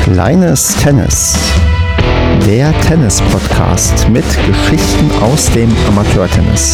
Kleines Tennis, der Tennis-Podcast mit Geschichten aus dem Amateurtennis.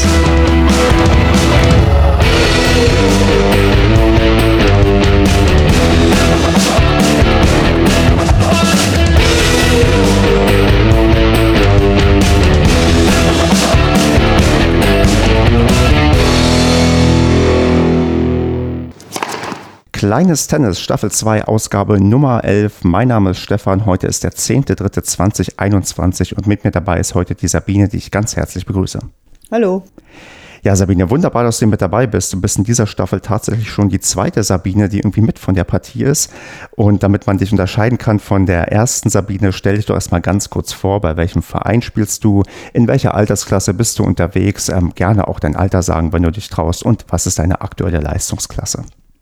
Kleines Tennis, Staffel 2, Ausgabe Nummer 11. Mein Name ist Stefan, heute ist der 10.03.2021 und mit mir dabei ist heute die Sabine, die ich ganz herzlich begrüße. Hallo. Ja, Sabine, wunderbar, dass du mit dabei bist. Du bist in dieser Staffel tatsächlich schon die zweite Sabine, die irgendwie mit von der Partie ist. Und damit man dich unterscheiden kann von der ersten Sabine, stell dich doch erstmal ganz kurz vor, bei welchem Verein spielst du, in welcher Altersklasse bist du unterwegs, gerne auch dein Alter sagen, wenn du dich traust und was ist deine aktuelle Leistungsklasse?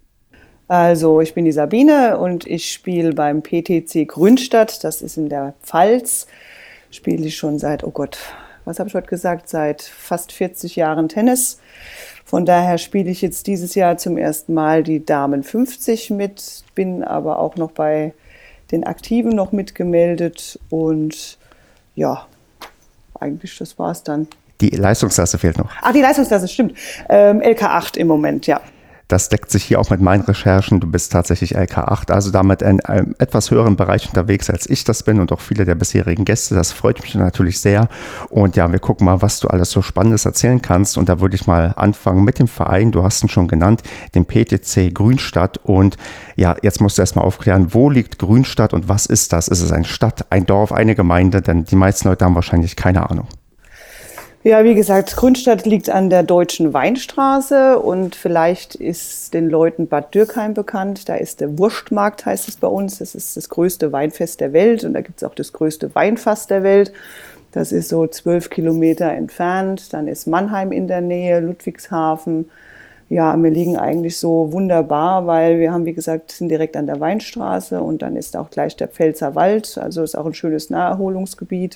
Also ich bin die Sabine und ich spiele beim PTC Grünstadt, das ist in der Pfalz, spiele ich schon seit, was habe ich heute gesagt, seit fast 40 Jahren Tennis. Von daher spiele ich jetzt dieses Jahr zum ersten Mal die Damen 50 mit, bin aber auch noch bei den Aktiven noch mitgemeldet und ja, eigentlich das war's dann. Die Leistungsklasse fehlt noch. Die Leistungsklasse, stimmt. LK8 im Moment, ja. Das deckt sich hier auch mit meinen Recherchen. Du bist tatsächlich LK8, also damit in einem etwas höheren Bereich unterwegs, als ich das bin und auch viele der bisherigen Gäste. Das freut mich natürlich sehr. Und ja, wir gucken mal, was du alles so Spannendes erzählen kannst. Und da würde ich mal anfangen mit dem Verein. Du hast ihn schon genannt, den PTC Grünstadt. Und ja, jetzt musst du erstmal aufklären, wo liegt Grünstadt und was ist das? Ist es eine Stadt, ein Dorf, eine Gemeinde? Denn die meisten Leute haben wahrscheinlich keine Ahnung. Ja, wie gesagt, Grünstadt liegt an der Deutschen Weinstraße und vielleicht ist den Leuten Bad Dürkheim bekannt. Da ist der Wurstmarkt, heißt es bei uns. Das ist das größte Weinfest der Welt und da gibt es auch das größte Weinfass der Welt. Das ist so 12 Kilometer entfernt. Dann ist Mannheim in der Nähe, Ludwigshafen. Ja, wir liegen eigentlich so wunderbar, weil wir haben, wie gesagt, sind direkt an der Weinstraße und dann ist auch gleich der Pfälzer Wald. Also ist auch ein schönes Naherholungsgebiet.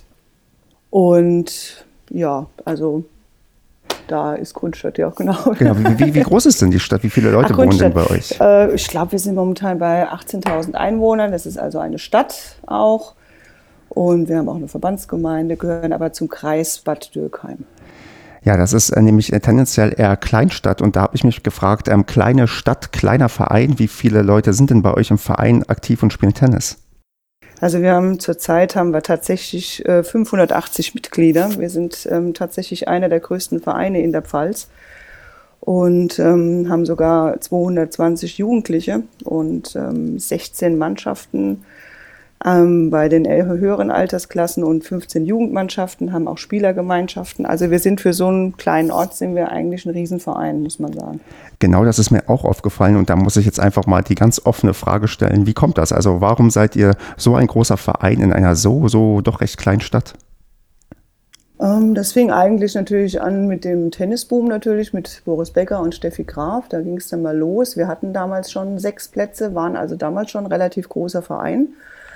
Und ja, also da ist Grünstadt ja auch genau. Wie groß ist denn die Stadt? Wie viele Leute wohnen denn bei euch? Ich glaube, wir sind momentan bei 18.000 Einwohnern. Das ist also eine Stadt auch. Und wir haben auch eine Verbandsgemeinde, gehören aber zum Kreis Bad Dürkheim. Ja, das ist nämlich tendenziell eher Kleinstadt. Und da habe ich mich gefragt, kleine Stadt, kleiner Verein, wie viele Leute sind denn bei euch im Verein aktiv und spielen Tennis? Also zurzeit haben wir tatsächlich 580 Mitglieder. Wir sind tatsächlich einer der größten Vereine in der Pfalz und haben sogar 220 Jugendliche und 16 Mannschaften bei den höheren Altersklassen und 15 Jugendmannschaften, haben auch Spielergemeinschaften. Also wir sind für so einen kleinen Ort sind wir eigentlich ein Riesenverein, muss man sagen. Genau, das ist mir auch aufgefallen und da muss ich jetzt einfach mal die ganz offene Frage stellen. Wie kommt das? Also warum seid ihr so ein großer Verein in einer so doch recht kleinen Stadt? Das fing eigentlich natürlich an mit dem Tennisboom natürlich, mit Boris Becker und Steffi Graf. Da ging es dann mal los. Wir hatten damals schon 6 Plätze, waren also damals schon ein relativ großer Verein.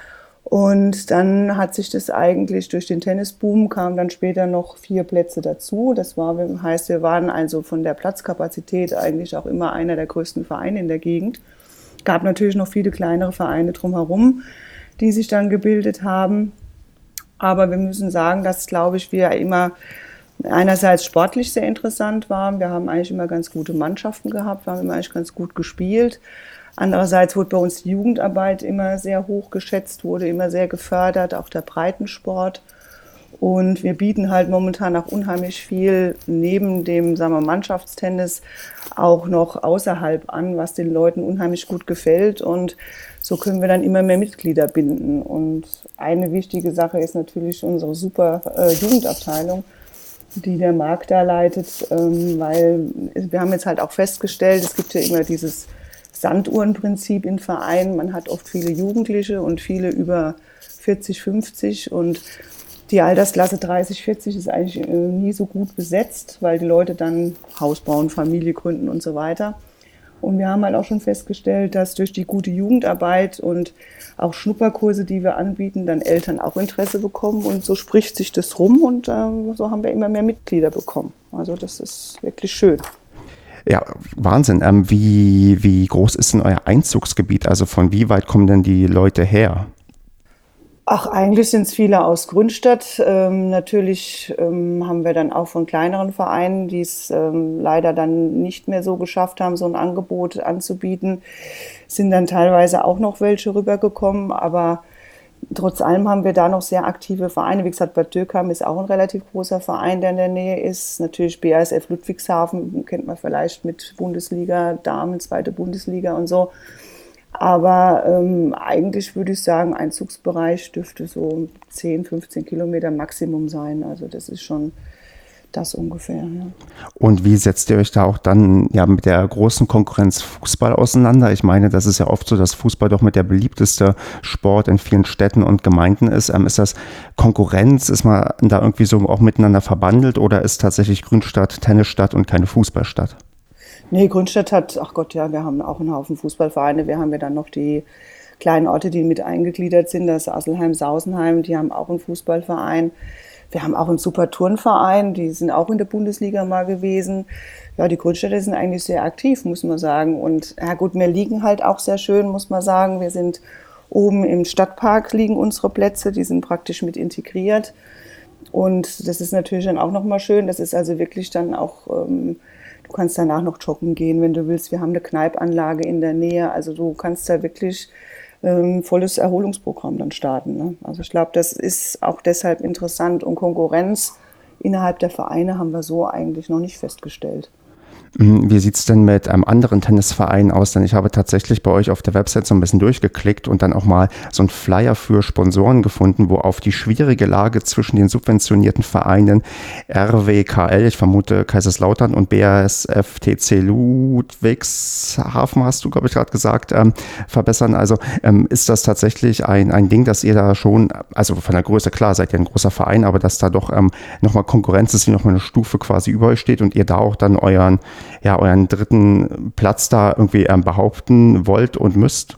Und dann hat sich das eigentlich durch den Tennisboom kamen dann später noch 4 Plätze dazu. Das heißt, wir waren also von der Platzkapazität eigentlich auch immer einer der größten Vereine in der Gegend. Gab natürlich noch viele kleinere Vereine drumherum, die sich dann gebildet haben. Aber wir müssen sagen, dass, glaube ich, wir immer einerseits sportlich sehr interessant waren. Wir haben eigentlich immer ganz gute Mannschaften gehabt, wir haben immer eigentlich ganz gut gespielt. Andererseits wurde bei uns die Jugendarbeit immer sehr hoch geschätzt, wurde immer sehr gefördert, auch der Breitensport. Und wir bieten halt momentan auch unheimlich viel neben dem, sagen wir, Mannschaftstennis auch noch außerhalb an, was den Leuten unheimlich gut gefällt. Und so können wir dann immer mehr Mitglieder binden. Und eine wichtige Sache ist natürlich unsere super Jugendabteilung, die der Marc da leitet, weil wir haben jetzt halt auch festgestellt, es gibt ja immer dieses Sanduhrenprinzip im Verein. Man hat oft viele Jugendliche und viele über 40, 50 und die Altersklasse 30, 40 ist eigentlich nie so gut besetzt, weil die Leute dann Haus bauen, Familie gründen und so weiter. Und wir haben halt auch schon festgestellt, dass durch die gute Jugendarbeit und auch Schnupperkurse, die wir anbieten, dann Eltern auch Interesse bekommen und so spricht sich das rum und so haben wir immer mehr Mitglieder bekommen. Also das ist wirklich schön. Ja, Wahnsinn. Wie groß ist denn euer Einzugsgebiet? Also von wie weit kommen denn die Leute her? Ach, eigentlich sind es viele aus Grünstadt. Natürlich haben wir dann auch von kleineren Vereinen, die es leider dann nicht mehr so geschafft haben, so ein Angebot anzubieten, sind dann teilweise auch noch welche rübergekommen. Aber trotz allem haben wir da noch sehr aktive Vereine. Wie gesagt, Bad Dürkheim ist auch ein relativ großer Verein, der in der Nähe ist. Natürlich BASF Ludwigshafen kennt man vielleicht mit Bundesliga, Damen, zweite Bundesliga und so. Aber eigentlich würde ich sagen, Einzugsbereich dürfte so 10, 15 Kilometer Maximum sein. Also das ist schon das ungefähr. Ja. Und wie setzt ihr euch da auch dann ja mit der großen Konkurrenz Fußball auseinander? Ich meine, das ist ja oft so, dass Fußball doch mit der beliebteste Sport in vielen Städten und Gemeinden ist. Ist das Konkurrenz? Ist man da irgendwie so auch miteinander verbandelt oder ist tatsächlich Grünstadt Tennisstadt und keine Fußballstadt? Nee, Grünstadt hat, ach Gott, ja, wir haben auch einen Haufen Fußballvereine. Wir haben ja dann noch die kleinen Orte, die mit eingegliedert sind. Das ist Asselheim, Sausenheim, die haben auch einen Fußballverein. Wir haben auch einen super Turnverein, die sind auch in der Bundesliga mal gewesen. Ja, die Grünstädter sind eigentlich sehr aktiv, muss man sagen. Und ja gut, wir liegen halt auch sehr schön, muss man sagen. Wir sind oben im Stadtpark, liegen unsere Plätze, die sind praktisch mit integriert. Und das ist natürlich dann auch nochmal schön. Das ist also wirklich dann auch, du kannst danach noch joggen gehen, wenn du willst. Wir haben eine Kneipanlage in der Nähe. Also du kannst da wirklich volles Erholungsprogramm dann starten. Ne? Also ich glaube, das ist auch deshalb interessant. Und Konkurrenz innerhalb der Vereine haben wir so eigentlich noch nicht festgestellt. Wie sieht es denn mit einem anderen Tennisverein aus? Denn ich habe tatsächlich bei euch auf der Website so ein bisschen durchgeklickt und dann auch mal so einen Flyer für Sponsoren gefunden, wo auf die schwierige Lage zwischen den subventionierten Vereinen RWKL, ich vermute Kaiserslautern, und BASF TC Ludwigshafen, hast du, glaube ich, gerade gesagt, verbessern. Also ist das tatsächlich ein Ding, dass ihr da schon, also von der Größe, klar, seid ihr ein großer Verein, aber dass da doch nochmal Konkurrenz ist, die nochmal eine Stufe quasi über euch steht und ihr da auch dann euren dritten Platz da irgendwie behaupten wollt und müsst?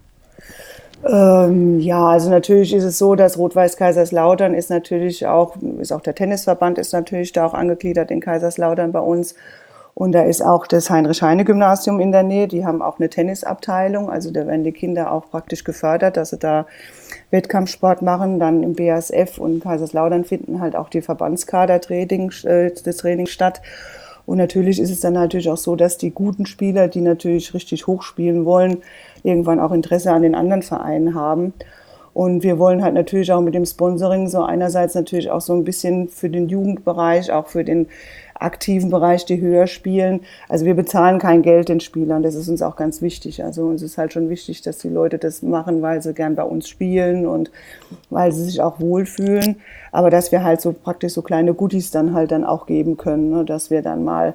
Ja, also natürlich ist es so, dass Rot-Weiß Kaiserslautern ist auch der Tennisverband ist natürlich da auch angegliedert in Kaiserslautern bei uns. Und da ist auch das Heinrich-Heine-Gymnasium in der Nähe. Die haben auch eine Tennisabteilung. Also da werden die Kinder auch praktisch gefördert, dass sie da Wettkampfsport machen. Dann im BASF und Kaiserslautern finden halt auch die das Training statt. Und natürlich ist es dann natürlich auch so, dass die guten Spieler, die natürlich richtig hoch spielen wollen, irgendwann auch Interesse an den anderen Vereinen haben. Und wir wollen halt natürlich auch mit dem Sponsoring so einerseits natürlich auch so ein bisschen für den Jugendbereich, auch für den aktiven Bereich, die höher spielen. Also wir bezahlen kein Geld den Spielern, das ist uns auch ganz wichtig. Also uns ist halt schon wichtig, dass die Leute das machen, weil sie gern bei uns spielen und weil sie sich auch wohlfühlen. Aber dass wir halt so praktisch so kleine Goodies dann halt dann auch geben können, ne? Dass wir dann mal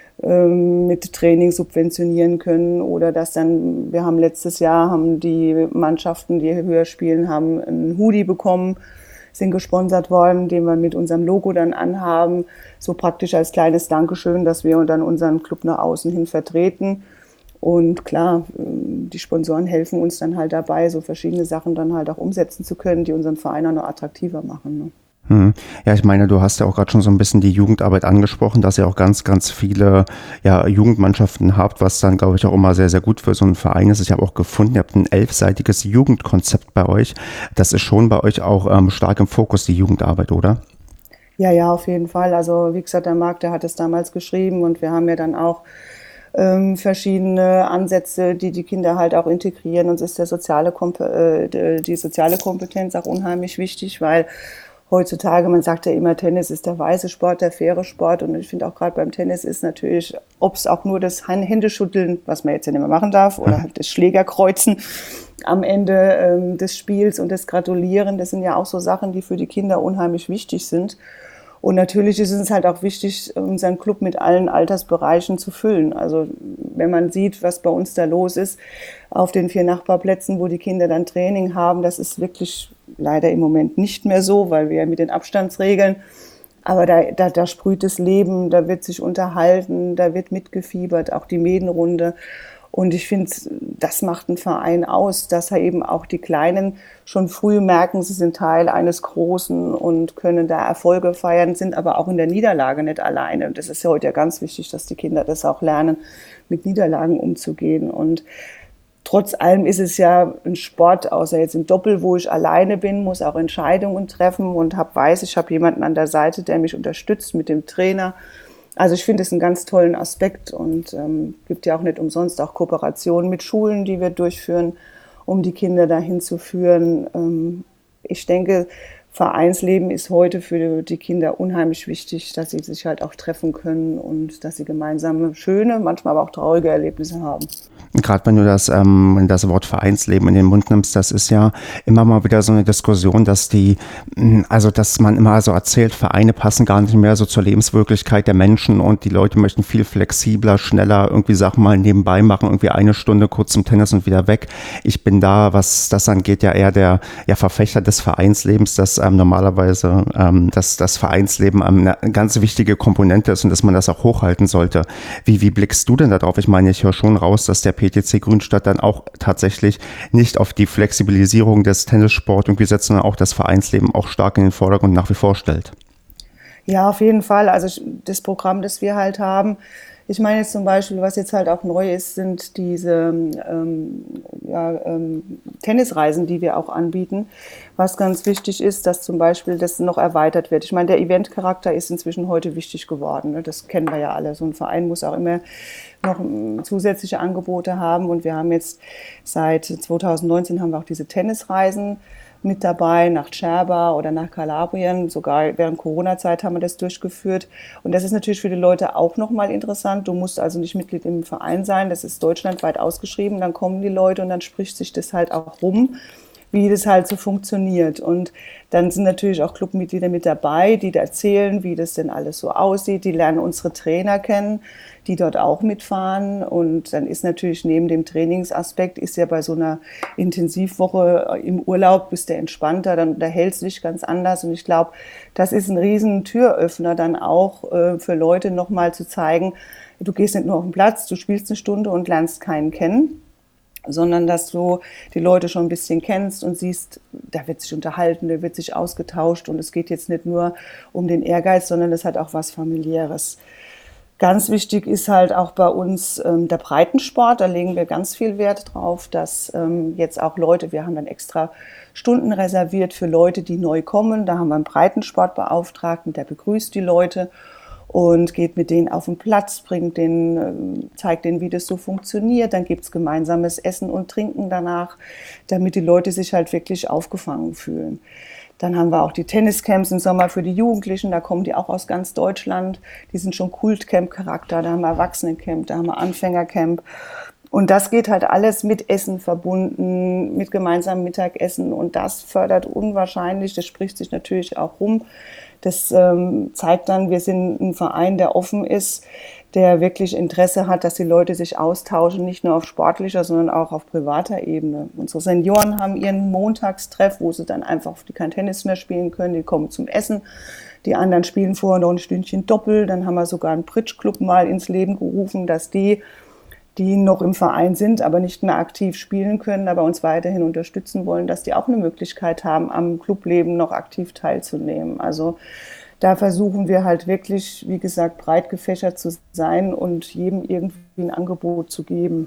mit Training subventionieren können oder dass dann, wir haben letztes Jahr, haben die Mannschaften, die höher spielen, haben einen Hoodie bekommen, sind gesponsert worden, den wir mit unserem Logo dann anhaben, so praktisch als kleines Dankeschön, dass wir dann unseren Club nach außen hin vertreten. Und klar, die Sponsoren helfen uns dann halt dabei, so verschiedene Sachen dann halt auch umsetzen zu können, die unseren Verein auch noch attraktiver machen. Ne? Ja, ich meine, du hast ja auch gerade schon so ein bisschen die Jugendarbeit angesprochen, dass ihr auch ganz, ganz viele Jugendmannschaften habt, was dann, glaube ich, auch immer sehr, sehr gut für so einen Verein ist. Ich habe auch gefunden, ihr habt ein 11-seitiges Jugendkonzept bei euch. Das ist schon bei euch auch stark im Fokus, die Jugendarbeit, oder? Ja, ja, auf jeden Fall. Also wie gesagt, der Marc, der hat es damals geschrieben und wir haben ja dann auch verschiedene Ansätze, die die Kinder halt auch integrieren. Uns ist die soziale Kompetenz auch unheimlich wichtig, weil heutzutage, man sagt ja immer, Tennis ist der weiße Sport, der faire Sport. Und ich finde auch gerade beim Tennis ist natürlich, ob es auch nur das Händeschütteln, was man jetzt ja nicht mehr machen darf, oder halt das Schlägerkreuzen am Ende des Spiels und das Gratulieren, das sind ja auch so Sachen, die für die Kinder unheimlich wichtig sind. Und natürlich ist es halt auch wichtig, unseren Club mit allen Altersbereichen zu füllen. Also wenn man sieht, was bei uns da los ist, auf den 4 Nachbarplätzen, wo die Kinder dann Training haben, das ist wirklich leider im Moment nicht mehr so, weil wir ja mit den Abstandsregeln, aber da sprüht das Leben, da wird sich unterhalten, da wird mitgefiebert, auch die Medenrunde. Und ich finde, das macht einen Verein aus, dass er eben auch die Kleinen schon früh merken, sie sind Teil eines Großen und können da Erfolge feiern, sind aber auch in der Niederlage nicht alleine. Und das ist ja heute ja ganz wichtig, dass die Kinder das auch lernen, mit Niederlagen umzugehen. Und trotz allem ist es ja ein Sport, außer jetzt im Doppel, wo ich alleine bin, muss auch Entscheidungen treffen und weiß, ich habe jemanden an der Seite, der mich unterstützt mit dem Trainer. Also ich finde es einen ganz tollen Aspekt und gibt ja auch nicht umsonst auch Kooperationen mit Schulen, die wir durchführen, um die Kinder dahin zu führen. Ich denke, Vereinsleben ist heute für die Kinder unheimlich wichtig, dass sie sich halt auch treffen können und dass sie gemeinsame schöne, manchmal aber auch traurige Erlebnisse haben. Gerade wenn du das Wort Vereinsleben in den Mund nimmst, das ist ja immer mal wieder so eine Diskussion, dass man immer so erzählt, Vereine passen gar nicht mehr so zur Lebenswirklichkeit der Menschen und die Leute möchten viel flexibler, schneller irgendwie Sachen mal nebenbei machen, irgendwie eine Stunde kurz zum Tennis und wieder weg. Ich bin da, was das angeht, ja eher der Verfechter des Vereinslebens, dass normalerweise das Vereinsleben eine ganz wichtige Komponente ist und dass man das auch hochhalten sollte. Wie blickst du denn da drauf? Ich meine, ich höre schon raus, dass der PTC Grünstadt dann auch tatsächlich nicht auf die Flexibilisierung des Tennissports irgendwie setzt, sondern auch das Vereinsleben auch stark in den Vordergrund nach wie vor stellt. Ja, auf jeden Fall. Also das Programm, das wir halt haben, ich meine jetzt zum Beispiel, was jetzt halt auch neu ist, sind diese Tennisreisen, die wir auch anbieten. Was ganz wichtig ist, dass zum Beispiel das noch erweitert wird. Ich meine, der Eventcharakter ist inzwischen heute wichtig geworden. Ne? Das kennen wir ja alle. So ein Verein muss auch immer noch zusätzliche Angebote haben. Und wir haben jetzt seit 2019 haben wir auch diese Tennisreisen mit dabei, nach Cerba oder nach Kalabrien. Sogar während Corona-Zeit haben wir das durchgeführt. Und das ist natürlich für die Leute auch nochmal interessant. Du musst also nicht Mitglied im Verein sein. Das ist deutschlandweit ausgeschrieben. Dann kommen die Leute und dann spricht sich das halt auch rum, wie das halt so funktioniert. Und dann sind natürlich auch Clubmitglieder mit dabei, die da erzählen, wie das denn alles so aussieht. Die lernen unsere Trainer kennen, die dort auch mitfahren. Und dann ist natürlich neben dem Trainingsaspekt, ist ja bei so einer Intensivwoche im Urlaub, bist du entspannter, dann unterhältst du dich ganz anders. Und ich glaube, das ist ein riesen Türöffner dann auch für Leute nochmal zu zeigen, du gehst nicht nur auf den Platz, du spielst eine Stunde und lernst keinen kennen, sondern dass du die Leute schon ein bisschen kennst und siehst, da wird sich unterhalten, da wird sich ausgetauscht und es geht jetzt nicht nur um den Ehrgeiz, sondern es hat auch was Familiäres. Ganz wichtig ist halt auch bei uns der Breitensport, da legen wir ganz viel Wert drauf, dass jetzt auch Leute, wir haben dann extra Stunden reserviert für Leute, die neu kommen, da haben wir einen Breitensportbeauftragten, der begrüßt die Leute und geht mit denen auf den Platz, zeigt denen, wie das so funktioniert. Dann gibt's gemeinsames Essen und Trinken danach, damit die Leute sich halt wirklich aufgefangen fühlen. Dann haben wir auch die Tenniscamps im Sommer für die Jugendlichen, da kommen die auch aus ganz Deutschland. Die sind schon Kultcamp-Charakter, da haben wir Erwachsenencamp, da haben wir Anfängercamp. Und das geht halt alles mit Essen verbunden, mit gemeinsamem Mittagessen. Und das fördert unwahrscheinlich, das spricht sich natürlich auch rum. Das zeigt dann, wir sind ein Verein, der offen ist, der wirklich Interesse hat, dass die Leute sich austauschen, nicht nur auf sportlicher, sondern auch auf privater Ebene. Unsere Senioren haben ihren Montagstreff, wo sie dann einfach, die kein Tennis mehr spielen können, die kommen zum Essen. Die anderen spielen vorher noch ein Stündchen Doppel. Dann haben wir sogar einen Bridge-Club mal ins Leben gerufen, dass die noch im Verein sind, aber nicht mehr aktiv spielen können, aber uns weiterhin unterstützen wollen, dass die auch eine Möglichkeit haben, am Clubleben noch aktiv teilzunehmen. Also da versuchen wir halt wirklich, wie gesagt, breit gefächert zu sein und jedem irgendwie ein Angebot zu geben.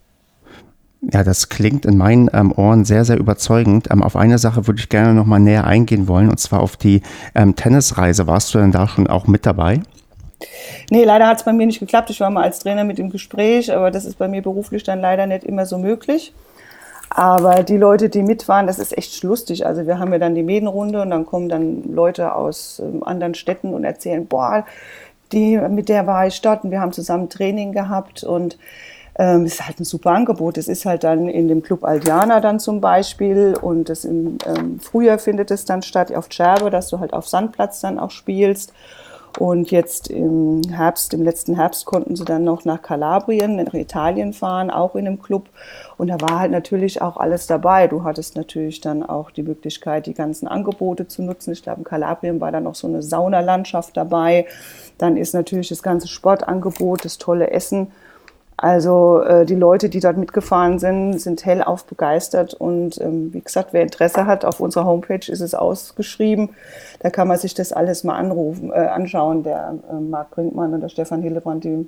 Ja, das klingt in meinen Ohren sehr, sehr überzeugend. Auf eine Sache würde ich gerne noch mal näher eingehen wollen, und zwar auf die Tennisreise. Warst du denn da schon auch mit dabei? Nee, leider hat es bei mir nicht geklappt. Ich war mal als Trainer mit im Gespräch, aber das ist bei mir beruflich dann leider nicht immer so möglich. Aber die Leute, die mit waren, das ist echt lustig. Also wir haben ja dann die Mädenrunde und dann kommen dann Leute aus anderen Städten und erzählen, boah, mit der war ich dort und wir haben zusammen Training gehabt und es ist halt ein super Angebot. Es ist halt dann in dem Club Aldiana dann zum Beispiel und das im Frühjahr findet es dann statt auf Cerba, dass du halt auf Sandplatz dann auch spielst. Und jetzt im letzten Herbst konnten sie dann noch nach Kalabrien, nach Italien fahren, auch in einem Club. Und da war halt natürlich auch alles dabei. Du hattest natürlich dann auch die Möglichkeit, die ganzen Angebote zu nutzen. Ich glaube, in Kalabrien war dann noch so eine Saunalandschaft dabei. Dann ist natürlich das ganze Sportangebot, das tolle Essen. Also die Leute, die dort mitgefahren sind hellauf begeistert und wie gesagt, wer Interesse hat, auf unserer Homepage ist es ausgeschrieben. Da kann man sich das alles mal anschauen. Der Marc Brinkmann und der Stefan Hillebrand, die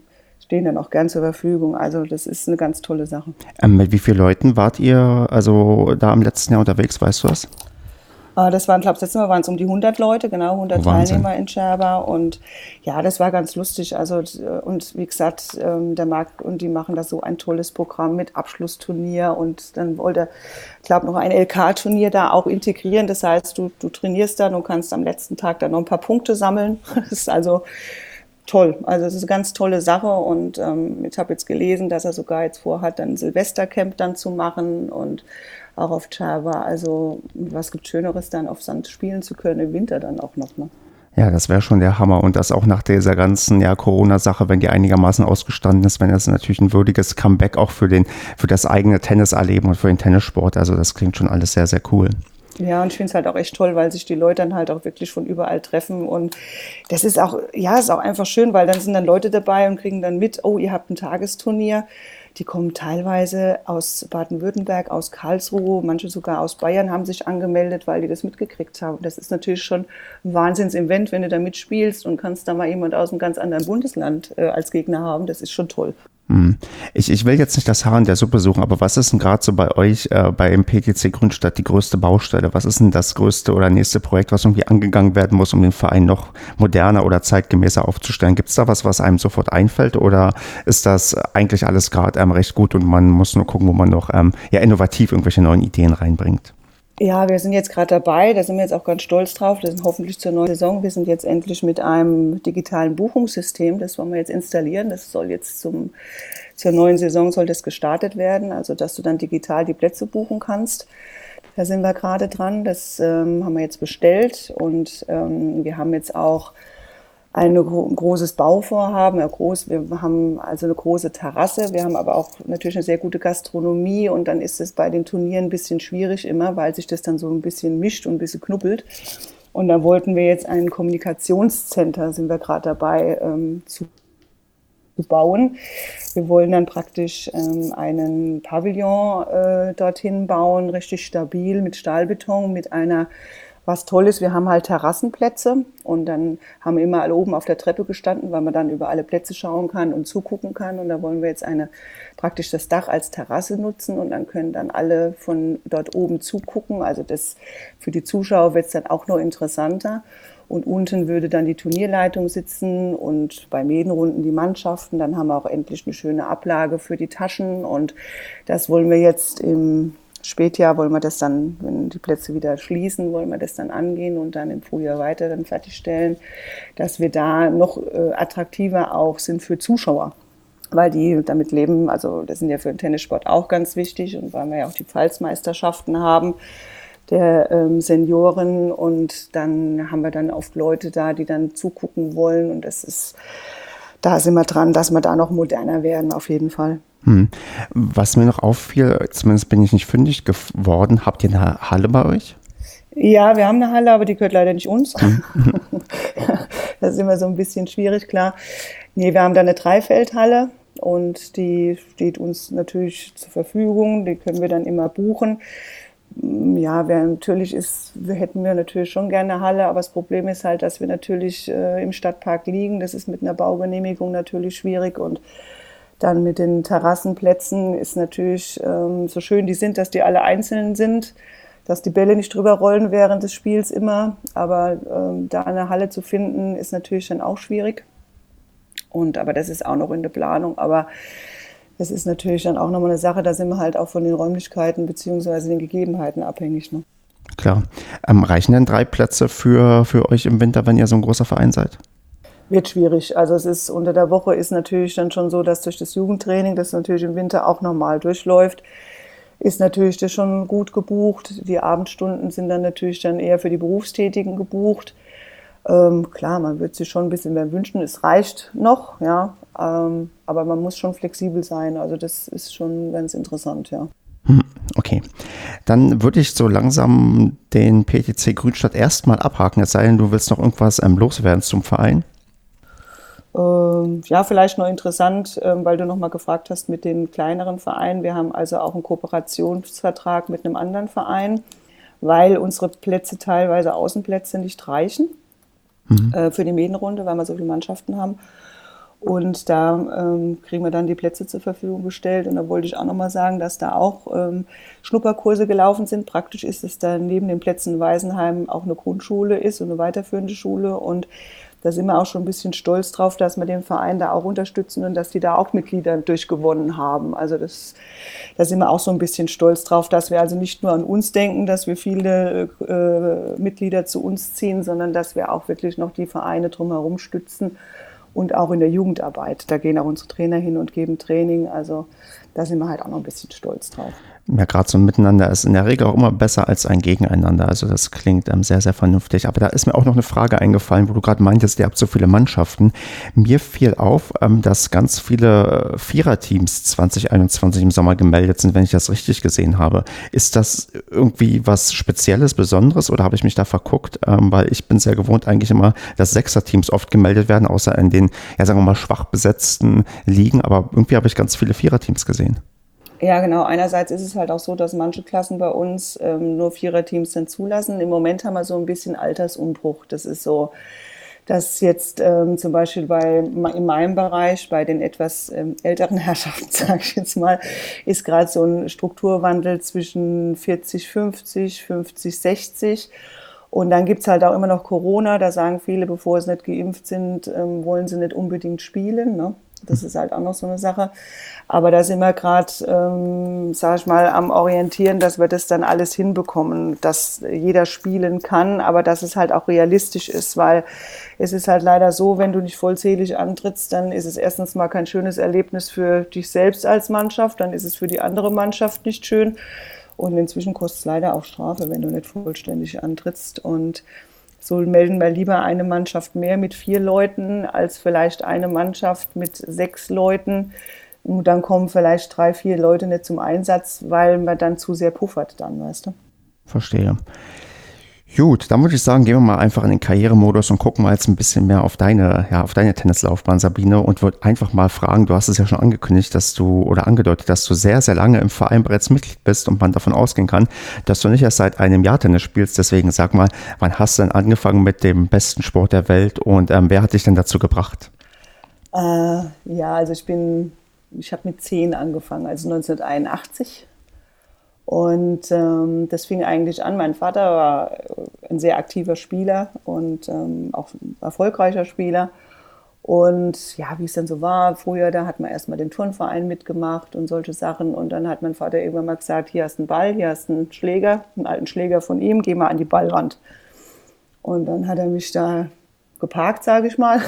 stehen dann auch gern zur Verfügung. Also das ist eine ganz tolle Sache. Mit wie vielen Leuten wart ihr also da im letzten Jahr unterwegs, weißt du was? Das waren, glaube ich, letztes Mal waren es um die 100 Leute, genau, Oh, 100 Wahnsinn. Teilnehmer in Scherber. Und ja, das war ganz lustig. Also, und wie gesagt, der Marc und die machen da so ein tolles Programm mit Abschlussturnier. Und dann wollte, ich glaube, noch ein LK-Turnier da auch integrieren. Das heißt, du trainierst dann und kannst am letzten Tag dann noch ein paar Punkte sammeln. Das ist also toll. Also es ist eine ganz tolle Sache. Und ich habe jetzt gelesen, dass er sogar jetzt vorhat, dann ein Silvestercamp dann zu machen und auch auf Java. Also was gibt Schöneres, dann auf Sand spielen zu können im Winter dann auch noch. Ne? Ja, das wäre schon der Hammer. Und das auch nach dieser ganzen Corona-Sache, wenn die einigermaßen ausgestanden ist, wenn das natürlich ein würdiges Comeback auch für das eigene Tennis erleben und für den Tennissport. Also das klingt schon alles sehr, sehr cool. Ja, und ich finde es halt auch echt toll, weil sich die Leute dann halt auch wirklich von überall treffen. Und das ist auch, ja, ist auch einfach schön, weil dann sind dann Leute dabei und kriegen dann mit, oh, ihr habt ein Tagesturnier. Die kommen teilweise aus Baden-Württemberg, aus Karlsruhe, manche sogar aus Bayern haben sich angemeldet, weil die das mitgekriegt haben. Das ist natürlich schon ein Wahnsinns-Event, wenn du da mitspielst und kannst da mal jemand aus einem ganz anderen Bundesland als Gegner haben. Das ist schon toll. Ich will jetzt nicht das Haar in der Suppe suchen, aber was ist denn gerade so bei euch, beim PTC Grünstadt, die größte Baustelle? Was ist denn das größte oder nächste Projekt, was irgendwie angegangen werden muss, um den Verein noch moderner oder zeitgemäßer aufzustellen? Gibt es da was einem sofort einfällt, oder ist das eigentlich alles gerade recht gut und man muss nur gucken, wo man noch innovativ irgendwelche neuen Ideen reinbringt? Ja, wir sind jetzt gerade dabei, da sind wir jetzt auch ganz stolz drauf, das sind hoffentlich zur neuen Saison. Wir sind jetzt endlich mit einem digitalen Buchungssystem, das wollen wir jetzt installieren. Das soll jetzt zur neuen Saison soll das gestartet werden, also dass du dann digital die Plätze buchen kannst. Da sind wir gerade dran, das haben wir jetzt bestellt und wir haben jetzt auch ein großes Bauvorhaben. Wir haben also eine große Terrasse, wir haben aber auch natürlich eine sehr gute Gastronomie und dann ist es bei den Turnieren ein bisschen schwierig immer, weil sich das dann so ein bisschen mischt und ein bisschen knubbelt. Und da wollten wir jetzt ein Kommunikationscenter, sind wir gerade dabei zu bauen. Wir wollen dann praktisch einen Pavillon dorthin bauen, richtig stabil mit Stahlbeton, mit einer was toll ist, wir haben halt Terrassenplätze und dann haben wir immer alle oben auf der Treppe gestanden, weil man dann über alle Plätze schauen kann und zugucken kann. Und da wollen wir jetzt praktisch das Dach als Terrasse nutzen und dann können dann alle von dort oben zugucken. Also das für die Zuschauer wird es dann auch noch interessanter. Und unten würde dann die Turnierleitung sitzen und bei Medenrunden die Mannschaften. Dann haben wir auch endlich eine schöne Ablage für die Taschen und das wollen wir jetzt im Spätjahr wollen wir das dann, wenn die Plätze wieder schließen, wollen wir das dann angehen und dann im Frühjahr weiter dann fertigstellen, dass wir da noch attraktiver auch sind für Zuschauer, weil die damit leben, also das sind ja für den Tennissport auch ganz wichtig und weil wir ja auch die Pfalzmeisterschaften haben der Senioren und dann haben wir dann oft Leute da, die dann zugucken wollen und da sind wir dran, dass wir da noch moderner werden, auf jeden Fall. Was mir noch auffiel, zumindest bin ich nicht fündig geworden, habt ihr eine Halle bei euch? Ja, wir haben eine Halle, aber die gehört leider nicht uns. Das ist immer so ein bisschen schwierig, klar. Nee, wir haben da eine Dreifeldhalle und die steht uns natürlich zur Verfügung. Die können wir dann immer buchen. Ja, hätten wir natürlich schon gerne eine Halle, aber das Problem ist halt, dass wir natürlich im Stadtpark liegen. Das ist mit einer Baugenehmigung natürlich schwierig und dann mit den Terrassenplätzen ist natürlich so schön die sind, dass die alle einzeln sind, dass die Bälle nicht drüber rollen während des Spiels immer. Aber da eine Halle zu finden, ist natürlich dann auch schwierig. Aber das ist auch noch in der Planung. Aber das ist natürlich dann auch nochmal eine Sache, da sind wir halt auch von den Räumlichkeiten bzw. den Gegebenheiten abhängig. Ne? Klar. Reichen denn 3 Plätze für euch im Winter, wenn ihr so ein großer Verein seid? Wird schwierig. Also es ist unter der Woche ist natürlich dann schon so, dass durch das Jugendtraining, das natürlich im Winter auch normal durchläuft, ist natürlich das schon gut gebucht. Die Abendstunden sind dann natürlich dann eher für die Berufstätigen gebucht. Klar, man würde sich schon ein bisschen mehr wünschen. Es reicht noch, ja, aber man muss schon flexibel sein. Also das ist schon ganz interessant, ja. Okay, dann würde ich so langsam den PTC Grünstadt erstmal abhaken, es sei denn, du willst noch irgendwas loswerden zum Verein. Ja, vielleicht noch interessant, weil du noch mal gefragt hast mit den kleineren Vereinen. Wir haben also auch einen Kooperationsvertrag mit einem anderen Verein, weil unsere Plätze teilweise Außenplätze nicht reichen für die Medenrunde, weil wir so viele Mannschaften haben. Und da kriegen wir dann die Plätze zur Verfügung gestellt. Und da wollte ich auch nochmal sagen, dass da auch Schnupperkurse gelaufen sind. Praktisch ist es da neben den Plätzen in Weisenheim auch eine Grundschule ist und eine weiterführende Schule. Und da sind wir auch schon ein bisschen stolz drauf, dass wir den Verein da auch unterstützen und dass die da auch Mitglieder durchgewonnen haben. Also da sind wir auch so ein bisschen stolz drauf, dass wir also nicht nur an uns denken, dass wir viele Mitglieder zu uns ziehen, sondern dass wir auch wirklich noch die Vereine drumherum stützen. Und auch in der Jugendarbeit. Da gehen auch unsere Trainer hin und geben Training. Also da sind wir halt auch noch ein bisschen stolz drauf. Ja, gerade so ein Miteinander ist in der Regel auch immer besser als ein Gegeneinander. Also das klingt sehr, sehr vernünftig. Aber da ist mir auch noch eine Frage eingefallen, wo du gerade meintest, ihr habt so viele Mannschaften. Mir fiel auf, dass ganz viele Viererteams 2021 im Sommer gemeldet sind, wenn ich das richtig gesehen habe. Ist das irgendwie was Spezielles, Besonderes oder habe ich mich da verguckt? Weil ich bin sehr gewohnt eigentlich immer, dass Sechserteams oft gemeldet werden, außer in den, ja sagen wir mal, schwach besetzten Ligen. Aber irgendwie habe ich ganz viele Viererteams gesehen. Ja, genau. Einerseits ist es halt auch so, dass manche Klassen bei uns nur Viererteams dann zulassen. Im Moment haben wir so ein bisschen Altersumbruch. Das ist so, dass jetzt zum Beispiel in meinem Bereich, bei den etwas älteren Herrschaften, sage ich jetzt mal, ist gerade so ein Strukturwandel zwischen 40, 50, 50, 60. Und dann gibt's halt auch immer noch Corona. Da sagen viele, bevor sie nicht geimpft sind, wollen sie nicht unbedingt spielen, ne? Das ist halt auch noch so eine Sache. Aber da sind wir gerade, sage ich mal, am Orientieren, dass wir das dann alles hinbekommen, dass jeder spielen kann, aber dass es halt auch realistisch ist, weil es ist halt leider so, wenn du nicht vollzählig antrittst, dann ist es erstens mal kein schönes Erlebnis für dich selbst als Mannschaft, dann ist es für die andere Mannschaft nicht schön. Und inzwischen kostet es leider auch Strafe, wenn du nicht vollständig antrittst. Und so melden wir lieber eine Mannschaft mehr mit 4 Leuten als vielleicht eine Mannschaft mit 6 Leuten. Und dann kommen vielleicht 3, 4 Leute nicht zum Einsatz, weil man dann zu sehr puffert dann, weißt du. Verstehe. Gut, dann würde ich sagen, gehen wir mal einfach in den Karrieremodus und gucken mal jetzt ein bisschen mehr auf deine Tennislaufbahn, Sabine, und würde einfach mal fragen, du hast es ja schon angekündigt, angedeutet, dass du sehr, sehr lange im Verein bereits Mitglied bist und man davon ausgehen kann, dass du nicht erst seit einem Jahr Tennis spielst. Deswegen sag mal, wann hast du denn angefangen mit dem besten Sport der Welt und wer hat dich denn dazu gebracht? Ja, also ich habe mit 10 angefangen, also 1981. Und das fing eigentlich an. Mein Vater war ein sehr aktiver Spieler und auch ein erfolgreicher Spieler. Und ja, wie es dann so war, früher, da hat man erstmal den Turnverein mitgemacht und solche Sachen. Und dann hat mein Vater irgendwann mal gesagt, hier hast du einen Ball, hier hast du einen Schläger, einen alten Schläger von ihm, geh mal an die Ballwand. Und dann hat er mich da geparkt, sage ich mal.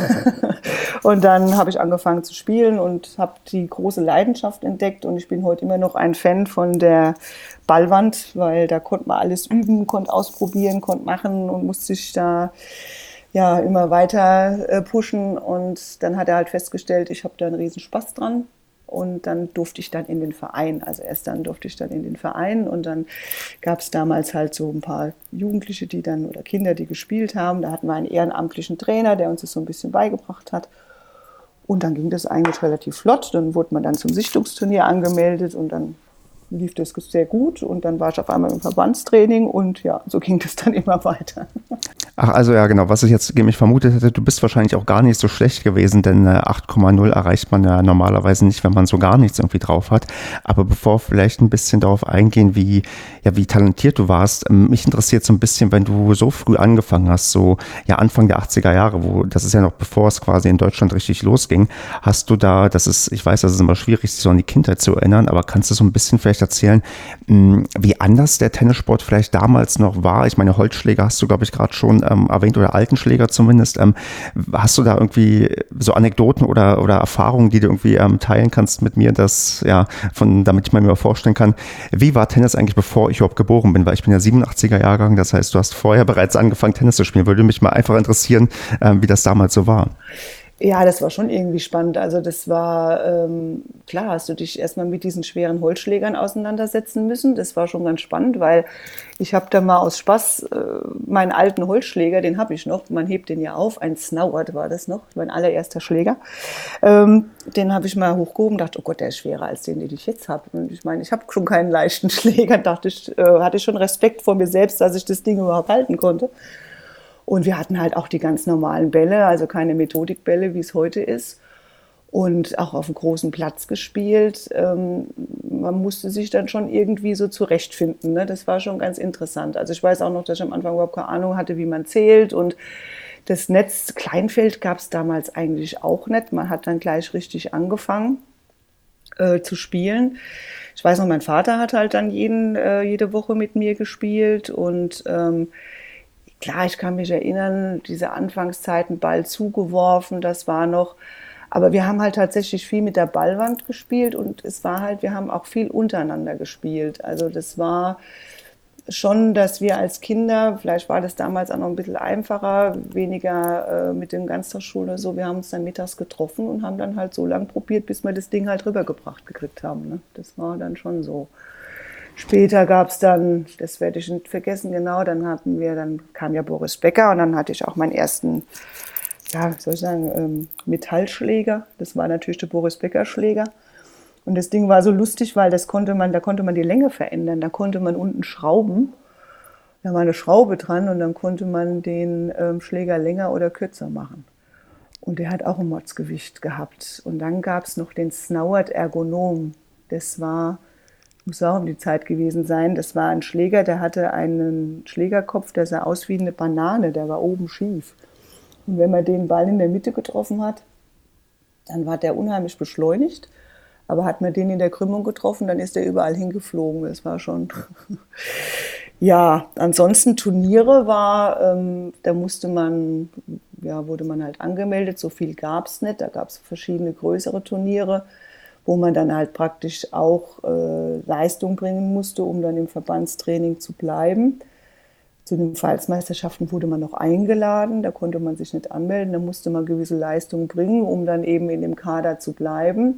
Und dann habe ich angefangen zu spielen und habe die große Leidenschaft entdeckt. Und ich bin heute immer noch ein Fan von der Ballwand, weil da konnte man alles üben, konnte ausprobieren, konnte machen und musste sich da ja immer weiter pushen. Und dann hat er halt festgestellt, ich habe da einen riesen Spaß dran. Und dann durfte ich dann in den Verein, also erst dann durfte ich dann in den Verein und dann gab es damals halt so ein paar Jugendliche, oder Kinder, die gespielt haben. Da hatten wir einen ehrenamtlichen Trainer, der uns das so ein bisschen beigebracht hat. Und dann ging das eigentlich relativ flott. Dann wurde man dann zum Sichtungsturnier angemeldet und dann lief das sehr gut. Und dann war ich auf einmal im Verbandstraining und ja, so ging das dann immer weiter. Ach, also ja, genau, was ich jetzt nämlich vermutet hätte, du bist wahrscheinlich auch gar nicht so schlecht gewesen, denn 8,0 erreicht man ja normalerweise nicht, wenn man so gar nichts irgendwie drauf hat. Aber bevor wir vielleicht ein bisschen darauf eingehen, wie talentiert du warst, mich interessiert so ein bisschen, wenn du so früh angefangen hast, so ja Anfang der 80er Jahre, das ist ja noch bevor es quasi in Deutschland richtig losging, hast du da, ich weiß, das ist immer schwierig, sich so an die Kindheit zu erinnern, aber kannst du so ein bisschen vielleicht erzählen, wie anders der Tennissport vielleicht damals noch war? Ich meine, Holzschläger hast du, glaube ich, gerade schon erwähnt oder Altenschläger zumindest. Hast du da irgendwie so Anekdoten oder Erfahrungen, die du irgendwie teilen kannst mit mir, damit ich mir mal vorstellen kann, wie war Tennis eigentlich, bevor ich überhaupt geboren bin? Weil ich bin ja 87er Jahrgang, das heißt, du hast vorher bereits angefangen, Tennis zu spielen. Würde mich mal einfach interessieren, wie das damals so war. Ja, das war schon irgendwie spannend. Also das war, klar, hast du dich erstmal mit diesen schweren Holzschlägern auseinandersetzen müssen. Das war schon ganz spannend, weil ich habe da mal aus Spaß meinen alten Holzschläger, den habe ich noch, man hebt den ja auf, ein Snowert war das noch, mein allererster Schläger. Den habe ich mal hochgehoben, dachte, oh Gott, der ist schwerer als den ich jetzt habe. Und ich meine, ich habe schon keinen leichten Schläger, hatte ich schon Respekt vor mir selbst, dass ich das Ding überhaupt halten konnte. Und wir hatten halt auch die ganz normalen Bälle, also keine Methodikbälle, wie es heute ist. und auch auf einem großen Platz gespielt. Man musste sich dann schon irgendwie so zurechtfinden, ne? Das war schon ganz interessant. Also ich weiß auch noch, dass ich am Anfang überhaupt keine Ahnung hatte, wie man zählt, und das Netz Kleinfeld gab es damals eigentlich auch nicht. Man hat dann gleich richtig angefangen zu spielen. Ich weiß noch, mein Vater hat halt dann jede Woche mit mir gespielt, und klar, ich kann mich erinnern, diese Anfangszeiten, Ball zugeworfen, das war noch. Aber wir haben halt tatsächlich viel mit der Ballwand gespielt, und es war halt, wir haben auch viel untereinander gespielt. Also das war schon, dass wir als Kinder, vielleicht war das damals auch noch ein bisschen einfacher, weniger mit den Ganztagsschulen oder so, wir haben uns dann mittags getroffen und haben dann halt so lange probiert, bis wir das Ding halt rübergebracht gekriegt haben. Ne? Das war dann schon so. Später gab es dann, das werde ich nicht vergessen, genau, dann kam ja Boris Becker, und dann hatte ich auch meinen ersten, ja, wie soll ich sagen, Metallschläger. Das war natürlich der Boris Becker Schläger. Und das Ding war so lustig, weil da konnte man die Länge verändern. Da konnte man unten schrauben. Da war eine Schraube dran, und dann konnte man den Schläger länger oder kürzer machen. Und der hat auch ein Mordsgewicht gehabt. Und dann gab es noch den Snauert Ergonom. Das muss auch um die Zeit gewesen sein. Das war ein Schläger, der hatte einen Schlägerkopf, der sah aus wie eine Banane, der war oben schief. Und wenn man den Ball in der Mitte getroffen hat, dann war der unheimlich beschleunigt. Aber hat man den in der Krümmung getroffen, dann ist der überall hingeflogen. Das war schon... Ja, ansonsten Turniere da wurde man halt angemeldet. So viel gab es nicht. Da gab es verschiedene größere Turniere, wo man dann halt praktisch auch Leistung bringen musste, um dann im Verbandstraining zu bleiben. Zu den Pfalzmeisterschaften wurde man noch eingeladen, da konnte man sich nicht anmelden, da musste man gewisse Leistungen bringen, um dann eben in dem Kader zu bleiben.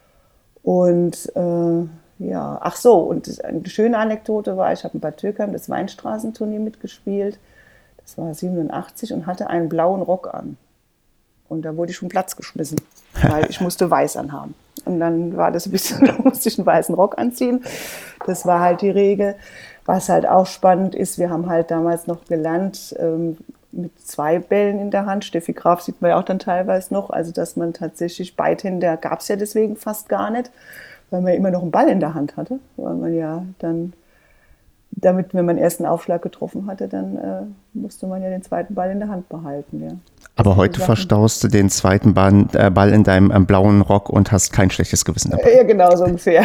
Und ja, ach so, und eine schöne Anekdote war, ich habe in Bad Dürkheim das Weinstraßenturnier mitgespielt, das war 87, und hatte einen blauen Rock an. Und da wurde ich vom Platz geschmissen, weil ich musste weiß anhaben. Und dann war das ein bisschen, da musste ich einen weißen Rock anziehen. Das war halt die Regel. Was halt auch spannend ist, wir haben halt damals noch gelernt, mit 2 Bällen in der Hand. Steffi Graf sieht man ja auch dann teilweise noch. Also, dass man tatsächlich Beidhänder gab es ja deswegen fast gar nicht, weil man ja immer noch einen Ball in der Hand hatte. Weil man ja dann, damit, wenn man den ersten Aufschlag getroffen hatte, dann musste man ja den zweiten Ball in der Hand behalten. Ja. Aber heute verstaust du den zweiten Ball in deinem blauen Rock und hast kein schlechtes Gewissen dabei. Ja, genau, so ungefähr.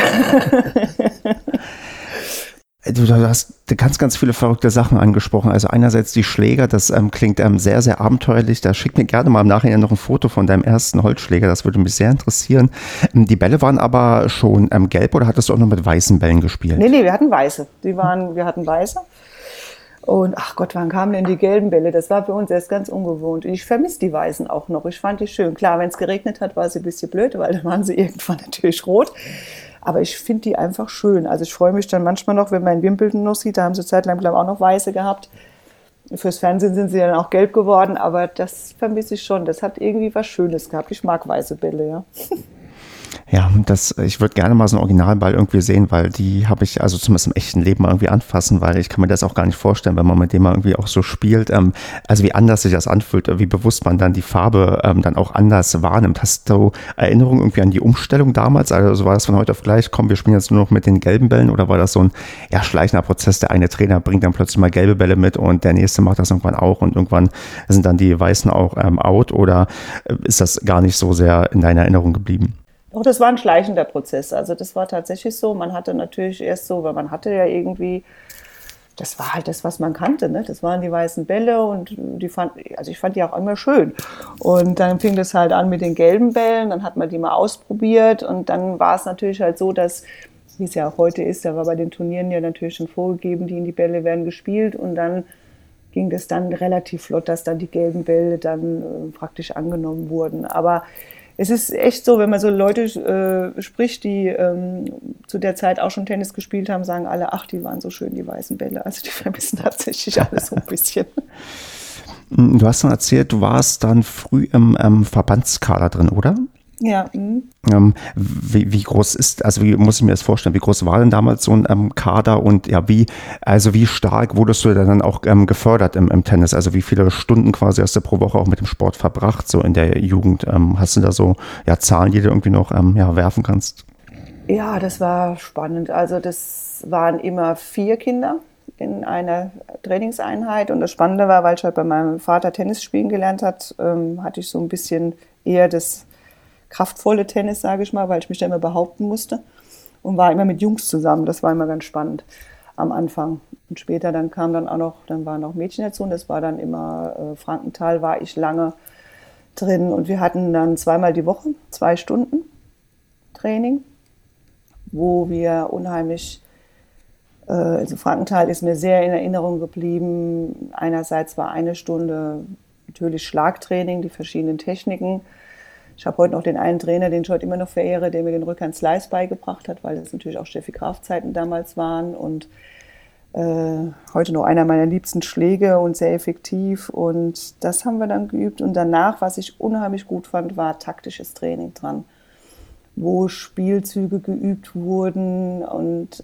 Du hast ganz, ganz viele verrückte Sachen angesprochen. Also einerseits die Schläger, das klingt sehr, sehr abenteuerlich. Da schick mir gerne mal im Nachhinein noch ein Foto von deinem ersten Holzschläger. Das würde mich sehr interessieren. Die Bälle waren aber schon gelb, oder hattest du auch noch mit weißen Bällen gespielt? Nee, wir hatten weiße. Wir hatten weiße. Und ach Gott, wann kamen denn die gelben Bälle? Das war für uns erst ganz ungewohnt. Und ich vermisse die weißen auch noch. Ich fand die schön. Klar, wenn es geregnet hat, war sie ein bisschen blöd, weil dann waren sie irgendwann natürlich rot. Aber ich finde die einfach schön. Also ich freue mich dann manchmal noch, wenn man in Wimbledon noch sieht, da haben sie zeitlang, glaube ich, auch noch weiße gehabt. Fürs Fernsehen sind sie dann auch gelb geworden, aber das vermisse ich schon. Das hat irgendwie was Schönes gehabt. Ich mag weiße Bälle, ja. Ja, ich würde gerne mal so einen Originalball irgendwie sehen, weil die habe ich also zumindest im echten Leben mal irgendwie anfassen, weil ich kann mir das auch gar nicht vorstellen, wenn man mit dem mal irgendwie auch so spielt, also wie anders sich das anfühlt, wie bewusst man dann die Farbe dann auch anders wahrnimmt. Hast du Erinnerungen irgendwie an die Umstellung damals? Also war das von heute auf gleich, komm, wir spielen jetzt nur noch mit den gelben Bällen, oder war das so ein schleichender Prozess, der eine Trainer bringt dann plötzlich mal gelbe Bälle mit und der nächste macht das irgendwann auch und irgendwann sind dann die Weißen auch out, oder ist das gar nicht so sehr in deiner Erinnerung geblieben? Doch, das war ein schleichender Prozess. Also das war tatsächlich so. Man hatte natürlich erst so, weil man hatte ja irgendwie, das war halt das, was man kannte, ne? Das waren die weißen Bälle, und ich fand die auch immer schön. Und dann fing das halt an mit den gelben Bällen, dann hat man die mal ausprobiert, und dann war es natürlich halt so, dass, wie es ja auch heute ist, da war bei den Turnieren ja natürlich schon vorgegeben, die Bälle werden gespielt, und dann ging das dann relativ flott, dass dann die gelben Bälle dann praktisch angenommen wurden. Aber es ist echt so, wenn man so Leute spricht, die zu der Zeit auch schon Tennis gespielt haben, sagen alle, ach, die waren so schön, die weißen Bälle. Also die vermissen tatsächlich alles so ein bisschen. Du hast dann erzählt, du warst dann früh im Verbandskader drin, oder? Ja. Wie groß ist, also wie muss ich mir das vorstellen, wie groß war denn damals so ein Kader und ja, wie stark wurdest du dann auch gefördert im Tennis? Also wie viele Stunden quasi hast du pro Woche auch mit dem Sport verbracht, so in der Jugend? Hast du da so ja, Zahlen, die du irgendwie noch ja, werfen kannst? Ja, das war spannend. Also das waren immer 4 Kinder in einer Trainingseinheit. Und das Spannende war, weil ich halt bei meinem Vater Tennis spielen gelernt hat, hatte ich so ein bisschen eher das kraftvolle Tennis, sage ich mal, weil ich mich da immer behaupten musste. Und war immer mit Jungs zusammen. Das war immer ganz spannend am Anfang. Und später dann kam dann auch noch, dann waren noch Mädchen dazu. Und das war dann immer, Frankenthal war ich lange drin. Und wir hatten dann zweimal die Woche 2 Stunden Training, wo wir unheimlich, also Frankenthal ist mir sehr in Erinnerung geblieben. Einerseits war eine Stunde natürlich Schlagtraining, die verschiedenen Techniken. Ich habe heute noch den einen Trainer, den ich heute immer noch verehre, der mir den Rückhand-Slice beigebracht hat, weil das natürlich auch Steffi Graf-Zeiten damals waren. Und heute noch einer meiner liebsten Schläge und sehr effektiv. Und das haben wir dann geübt. Und danach, was ich unheimlich gut fand, war taktisches Training dran, wo Spielzüge geübt wurden und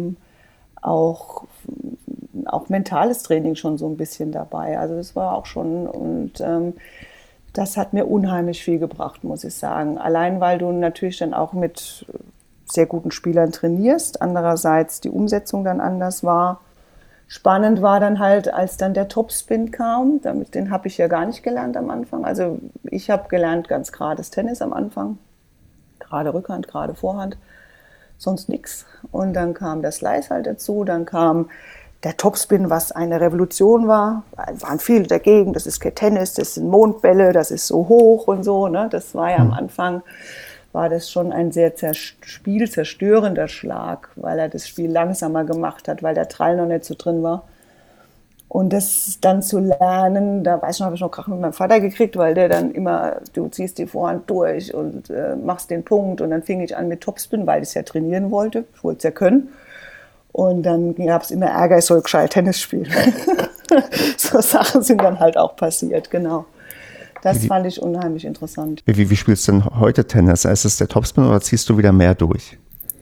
auch mentales Training schon so ein bisschen dabei. Also das war auch schon, und das hat mir unheimlich viel gebracht, muss ich sagen. Allein, weil du natürlich dann auch mit sehr guten Spielern trainierst. Andererseits die Umsetzung dann anders war. Spannend war dann halt, als dann der Topspin kam. Den habe ich ja gar nicht gelernt am Anfang. Also ich habe gelernt ganz gerades Tennis am Anfang. Gerade Rückhand, gerade Vorhand. Sonst nichts. Und dann kam der Slice halt dazu. Dann kam der Topspin, was eine Revolution war. Da waren viele dagegen, das ist kein Tennis, das sind Mondbälle, das ist so hoch und so. Ne? Das war ja am Anfang, war das schon ein sehr spielzerstörender Schlag, weil er das Spiel langsamer gemacht hat, weil der Trall noch nicht so drin war. Und das dann zu lernen, da weiß ich noch, habe ich noch Krach mit meinem Vater gekriegt, weil der dann immer, du ziehst die Vorhand durch und machst den Punkt. Und dann fing ich an mit Topspin, weil ich es ja trainieren wollte. Ich wollte es ja können. Und dann gab es immer Ärger, ich soll gescheit Tennis spielen. So Sachen sind dann halt auch passiert, genau. Das fand ich unheimlich interessant. Wie spielst du denn heute Tennis? Ist es der Topspin oder ziehst du wieder mehr durch?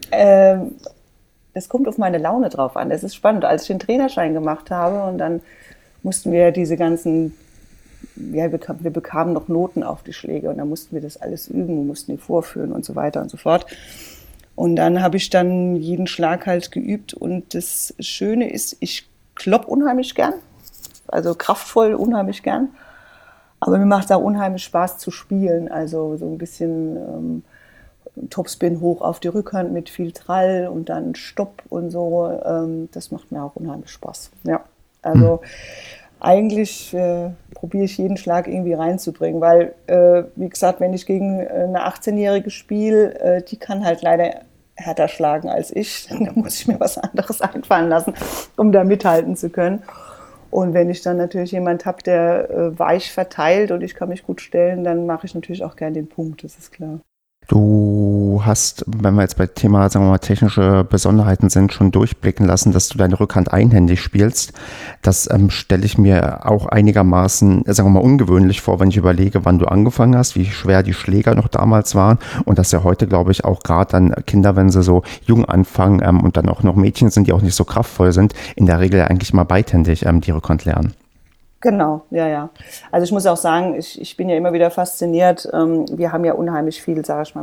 Das kommt auf meine Laune drauf an. Das ist spannend. Als ich den Trainerschein gemacht habe und dann mussten wir diese ganzen, ja, wir bekamen noch Noten auf die Schläge und dann mussten wir das alles üben, mussten die vorführen und so weiter und so fort. Und dann habe ich dann jeden Schlag halt geübt und das Schöne ist, ich klopp unheimlich gern, also kraftvoll unheimlich gern, aber mir macht es auch unheimlich Spaß zu spielen, also so ein bisschen Topspin hoch auf die Rückhand mit viel Trall und dann Stopp und so, das macht mir auch unheimlich Spaß, ja, also eigentlich probiere ich jeden Schlag irgendwie reinzubringen, weil, wie gesagt, wenn ich gegen eine 18-Jährige spiele, die kann halt leider härter schlagen als ich, dann muss ich mir was anderes einfallen lassen, um da mithalten zu können. Und wenn ich dann natürlich jemanden habe, der weich verteilt und ich kann mich gut stellen, dann mache ich natürlich auch gerne den Punkt, das ist klar. Du hast, wenn wir jetzt bei Thema, sagen wir mal, technische Besonderheiten sind, schon durchblicken lassen, dass du deine Rückhand einhändig spielst. Das stelle ich mir auch einigermaßen, sagen wir mal, ungewöhnlich vor, wenn ich überlege, wann du angefangen hast, wie schwer die Schläger noch damals waren und dass ja heute, glaube ich, auch gerade dann Kinder, wenn sie so jung anfangen und dann auch noch Mädchen sind, die auch nicht so kraftvoll sind, in der Regel eigentlich mal beidhändig die Rückhand lernen. Genau, ja, ja. Also ich muss auch sagen, ich bin ja immer wieder fasziniert. Wir haben ja unheimlich viel, sage ich mal,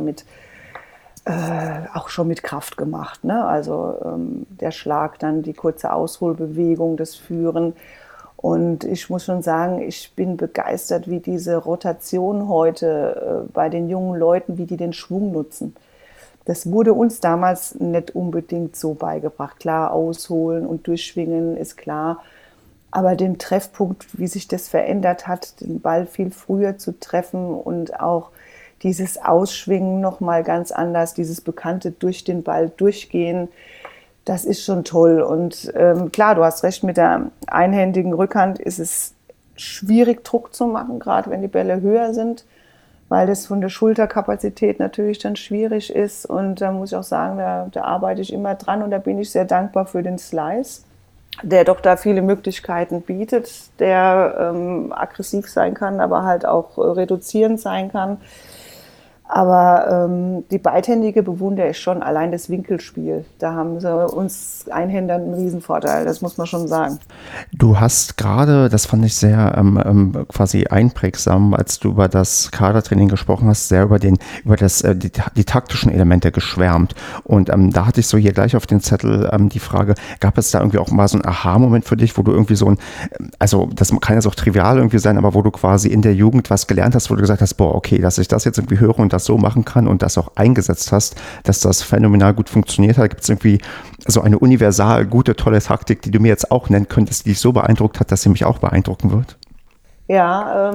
auch schon mit Kraft gemacht. Ne? Also der Schlag, dann die kurze Ausholbewegung, das Führen. Und ich muss schon sagen, ich bin begeistert, wie diese Rotation heute bei den jungen Leuten, wie die den Schwung nutzen. Das wurde uns damals nicht unbedingt so beigebracht. Klar, ausholen und durchschwingen ist klar. Aber den Treffpunkt, wie sich das verändert hat, den Ball viel früher zu treffen und auch dieses Ausschwingen nochmal ganz anders, dieses bekannte durch den Ball durchgehen, das ist schon toll. Und klar, du hast recht, mit der einhändigen Rückhand ist es schwierig, Druck zu machen, gerade wenn die Bälle höher sind, weil das von der Schulterkapazität natürlich dann schwierig ist. Und da muss ich auch sagen, da arbeite ich immer dran und da bin ich sehr dankbar für den Slice, der doch da viele Möglichkeiten bietet, der aggressiv sein kann, aber halt auch reduzierend sein kann. Aber die Beidhändige bewundere ich schon, allein das Winkelspiel. Da haben sie uns Einhändern einen Riesenvorteil, das muss man schon sagen. Du hast gerade, das fand ich sehr quasi einprägsam, als du über das Kadertraining gesprochen hast, sehr über die taktischen Elemente geschwärmt. Und da hatte ich so hier gleich auf den Zettel die Frage, gab es da irgendwie auch mal so einen Aha-Moment für dich, wo du irgendwie also das kann jetzt auch trivial irgendwie sein, aber wo du quasi in der Jugend was gelernt hast, wo du gesagt hast, boah, okay, dass ich das jetzt irgendwie höre und das so machen kann und das auch eingesetzt hast, dass das phänomenal gut funktioniert hat. Gibt es irgendwie so eine universal gute, tolle Taktik, die du mir jetzt auch nennen könntest, die dich so beeindruckt hat, dass sie mich auch beeindrucken wird? Ja,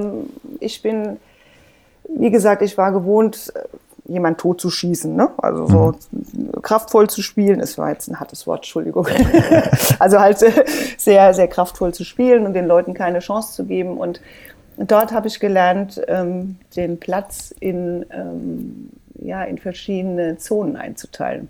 wie gesagt, ich war gewohnt, jemanden tot zu schießen, ne? Also so kraftvoll zu spielen. Es war jetzt ein hartes Wort, Entschuldigung. Also halt sehr, sehr kraftvoll zu spielen und den Leuten keine Chance zu geben. Und dort habe ich gelernt, den Platz in verschiedene Zonen einzuteilen.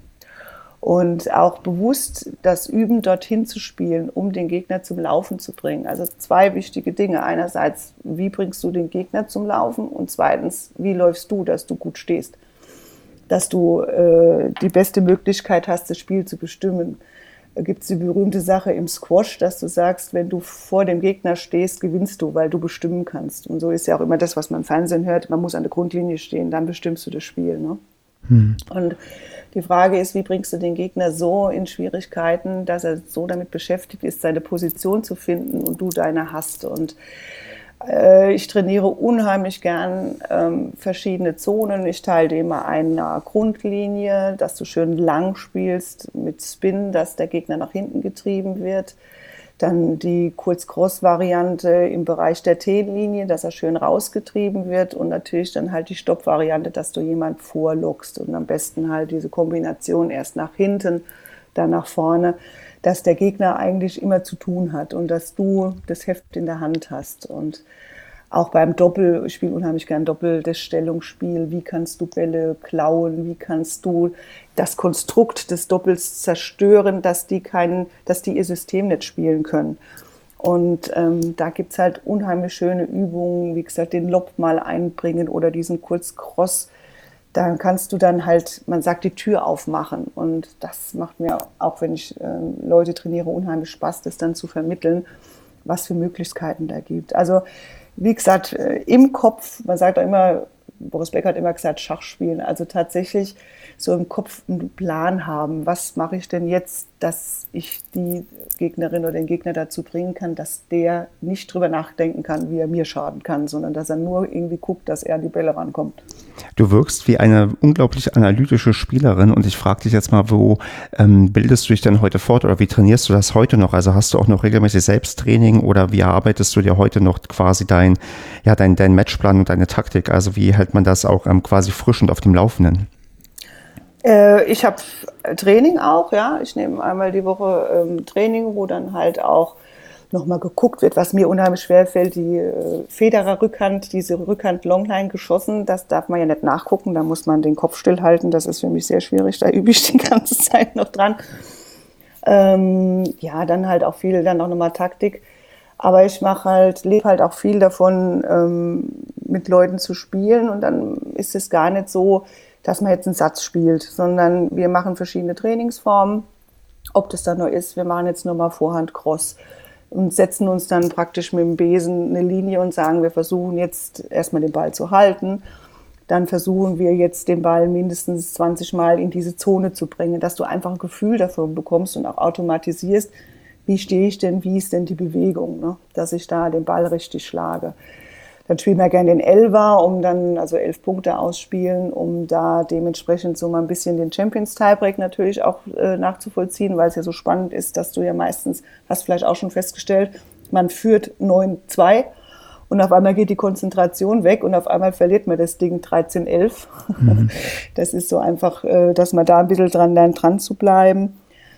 Und auch bewusst das Üben, dorthin zu spielen, um den Gegner zum Laufen zu bringen. Also 2 wichtige Dinge. Einerseits, wie bringst du den Gegner zum Laufen? Und zweitens, wie läufst du, dass du gut stehst? Dass du die beste Möglichkeit hast, das Spiel zu bestimmen. Da gibt es die berühmte Sache im Squash, dass du sagst, wenn du vor dem Gegner stehst, gewinnst du, weil du bestimmen kannst. Und so ist ja auch immer das, was man im Fernsehen hört. Man muss an der Grundlinie stehen, dann bestimmst du das Spiel, ne? Und die Frage ist, wie bringst du den Gegner so in Schwierigkeiten, dass er so damit beschäftigt ist, seine Position zu finden und du deine hast. Und ich trainiere unheimlich gern verschiedene Zonen. Ich teile die immer einer Grundlinie, dass du schön lang spielst mit Spin, dass der Gegner nach hinten getrieben wird. Dann die Kurz-Cross-Variante im Bereich der T-Linie, dass er schön rausgetrieben wird und natürlich dann halt die Stopp-Variante, dass du jemand vorlockst und am besten halt diese Kombination erst nach hinten, dann nach vorne, dass der Gegner eigentlich immer zu tun hat und dass du das Heft in der Hand hast. Und auch beim Doppel, ich spiele unheimlich gern Doppel, das Stellungsspiel, wie kannst du Bälle klauen, wie kannst du das Konstrukt des Doppels zerstören, dass die ihr System nicht spielen können. Und da gibt es halt unheimlich schöne Übungen, wie gesagt, den Lob mal einbringen oder diesen Kurz-Cross. Dann kannst du dann halt, man sagt, die Tür aufmachen. Und das macht mir, auch wenn ich Leute trainiere, unheimlich Spaß, das dann zu vermitteln, was für Möglichkeiten da gibt. Also wie gesagt, im Kopf, man sagt auch immer, Boris Becker hat immer gesagt, Schach spielen. Also tatsächlich so im Kopf einen Plan haben. Was mache ich denn jetzt, dass ich die Gegnerin oder den Gegner dazu bringen kann, dass der nicht drüber nachdenken kann, wie er mir schaden kann, sondern dass er nur irgendwie guckt, dass er an die Bälle rankommt. Du wirkst wie eine unglaublich analytische Spielerin und ich frage dich jetzt mal, wo bildest du dich denn heute fort oder wie trainierst du das heute noch? Also hast du auch noch regelmäßig Selbsttraining oder wie erarbeitest du dir heute noch quasi dein Matchplan und deine Taktik? Also wie hält man das auch quasi frisch und auf dem Laufenden? Ich habe Training auch, ja. Ich nehme einmal die Woche Training, wo dann halt auch nochmal geguckt wird, was mir unheimlich schwer fällt, die Federer-Rückhand, diese Rückhand-Longline geschossen, das darf man ja nicht nachgucken, da muss man den Kopf stillhalten, das ist für mich sehr schwierig, da übe ich die ganze Zeit noch dran. Dann halt auch viel, dann auch nochmal Taktik, aber ich lebe halt auch viel davon, mit Leuten zu spielen und dann ist es gar nicht so, dass man jetzt einen Satz spielt, sondern wir machen verschiedene Trainingsformen, ob das dann nur ist, wir machen jetzt nur mal Vorhand-Cross, und setzen uns dann praktisch mit dem Besen eine Linie und sagen, wir versuchen jetzt erstmal den Ball zu halten. Dann versuchen wir jetzt den Ball mindestens 20 Mal in diese Zone zu bringen, dass du einfach ein Gefühl dafür bekommst und auch automatisierst, wie stehe ich denn, wie ist denn die Bewegung, ne? Dass ich da den Ball richtig schlage. Dann spielen wir gerne den Elfer, also 11 Punkte ausspielen, um da dementsprechend so mal ein bisschen den Champions Tiebreak natürlich auch nachzuvollziehen, weil es ja so spannend ist, dass du ja meistens, hast vielleicht auch schon festgestellt, man führt 9-2 und auf einmal geht die Konzentration weg und auf einmal verliert man das Ding 13-11. Das ist so einfach, dass man da ein bisschen dran lernt, dran zu bleiben.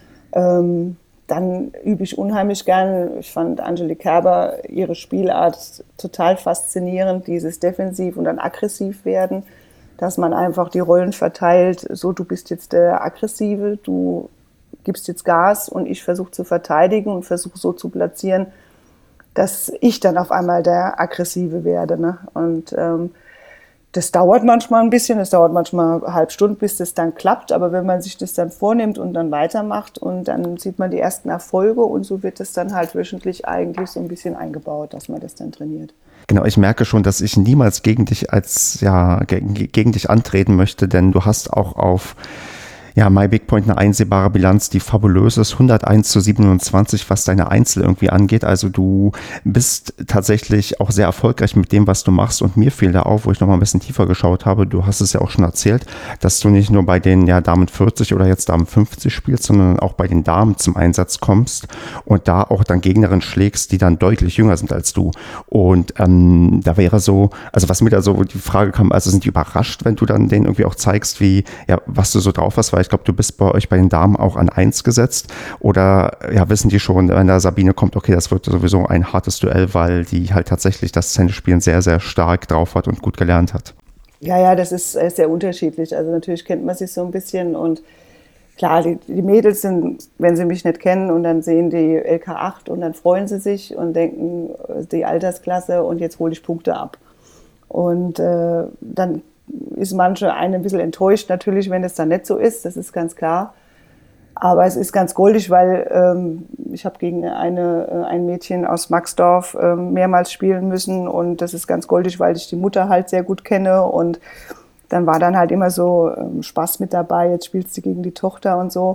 Dann übe ich unheimlich gern. Ich fand Angelique Kerber, ihre Spielart total faszinierend, dieses defensiv und dann aggressiv werden, dass man einfach die Rollen verteilt, so du bist jetzt der Aggressive, du gibst jetzt Gas und ich versuche zu verteidigen und versuche so zu platzieren, dass ich dann auf einmal der Aggressive werde. Ne? Und Das dauert manchmal ein bisschen, das dauert manchmal eine halbe Stunde, bis das dann klappt. Aber wenn man sich das dann vornimmt und dann weitermacht und dann sieht man die ersten Erfolge und so wird das dann halt wöchentlich eigentlich so ein bisschen eingebaut, dass man das dann trainiert. Genau, ich merke schon, dass ich niemals gegen dich gegen dich antreten möchte, denn du hast auch auf MyBigPoint eine einsehbare Bilanz, die fabulös ist, 101:27, was deine Einzel irgendwie angeht. Also du bist tatsächlich auch sehr erfolgreich mit dem, was du machst. Und mir fiel da auf, wo ich nochmal ein bisschen tiefer geschaut habe, du hast es ja auch schon erzählt, dass du nicht nur bei den Damen 40 oder jetzt Damen 50 spielst, sondern auch bei den Damen zum Einsatz kommst und da auch dann Gegnerinnen schlägst, die dann deutlich jünger sind als du. Und da wäre so, also was mir da so die Frage kam, also sind die überrascht, wenn du dann denen irgendwie auch zeigst, was du so drauf hast, weil ich glaube, du bist bei euch bei den Damen auch an 1 gesetzt. Oder wissen die schon, wenn da Sabine kommt, okay, das wird sowieso ein hartes Duell, weil die halt tatsächlich das Tennisspielen sehr, sehr stark drauf hat und gut gelernt hat. Ja, das ist sehr unterschiedlich. Also natürlich kennt man sich so ein bisschen und klar, die Mädels sind, wenn sie mich nicht kennen und dann sehen die LK8 und dann freuen sie sich und denken, die Altersklasse und jetzt hole ich Punkte ab. Und dann ist manche ein bisschen enttäuscht natürlich, wenn es dann nicht so ist, das ist ganz klar. Aber es ist ganz goldig, weil ich habe gegen ein Mädchen aus Maxdorf mehrmals spielen müssen und das ist ganz goldig, weil ich die Mutter halt sehr gut kenne und dann war dann halt immer so Spaß mit dabei, jetzt spielst du gegen die Tochter und so.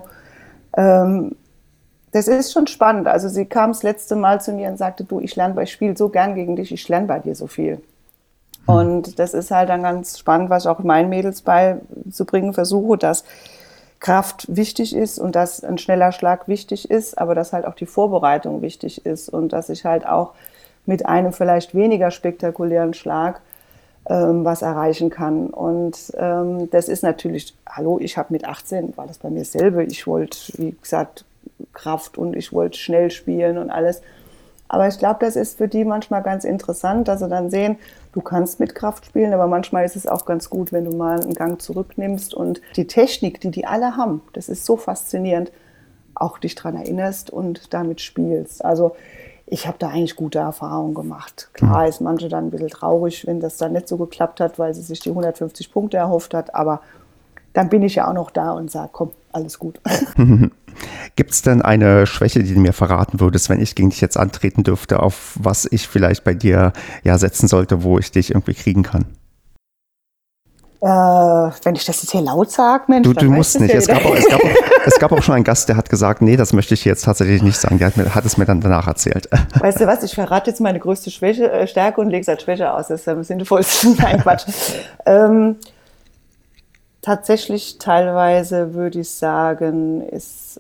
Das ist schon spannend. Also sie kam das letzte Mal zu mir und sagte, du, ich spiele so gern gegen dich, ich lerne bei dir so viel. Und das ist halt dann ganz spannend, was ich auch meinen Mädels beizubringen versuche, dass Kraft wichtig ist und dass ein schneller Schlag wichtig ist, aber dass halt auch die Vorbereitung wichtig ist und dass ich halt auch mit einem vielleicht weniger spektakulären Schlag was erreichen kann. Und das ist natürlich, ich habe mit 18, war das bei mir selber, ich wollte, wie gesagt, Kraft und ich wollte schnell spielen und alles. Aber ich glaube, das ist für die manchmal ganz interessant, dass sie dann sehen, du kannst mit Kraft spielen, aber manchmal ist es auch ganz gut, wenn du mal einen Gang zurücknimmst und die Technik, die alle haben, das ist so faszinierend, auch dich daran erinnerst und damit spielst. Also ich habe da eigentlich gute Erfahrungen gemacht. Klar ist manche dann ein bisschen traurig, wenn das dann nicht so geklappt hat, weil sie sich die 150 Punkte erhofft hat, aber dann bin ich ja auch noch da und sage, komm, alles gut. Gibt es denn eine Schwäche, die du mir verraten würdest, wenn ich gegen dich jetzt antreten dürfte, auf was ich vielleicht bei dir setzen sollte, wo ich dich irgendwie kriegen kann? Wenn ich das jetzt hier laut sage, Mensch, du musst nicht. Es gab auch schon einen Gast, der hat gesagt, nee, das möchte ich jetzt tatsächlich nicht sagen. Der hat es mir dann danach erzählt. Weißt du was, ich verrate jetzt meine größte Stärke und lege es als Schwäche aus. Das ist am sinnvollsten. Nein, Quatsch. Tatsächlich teilweise würde ich sagen, ist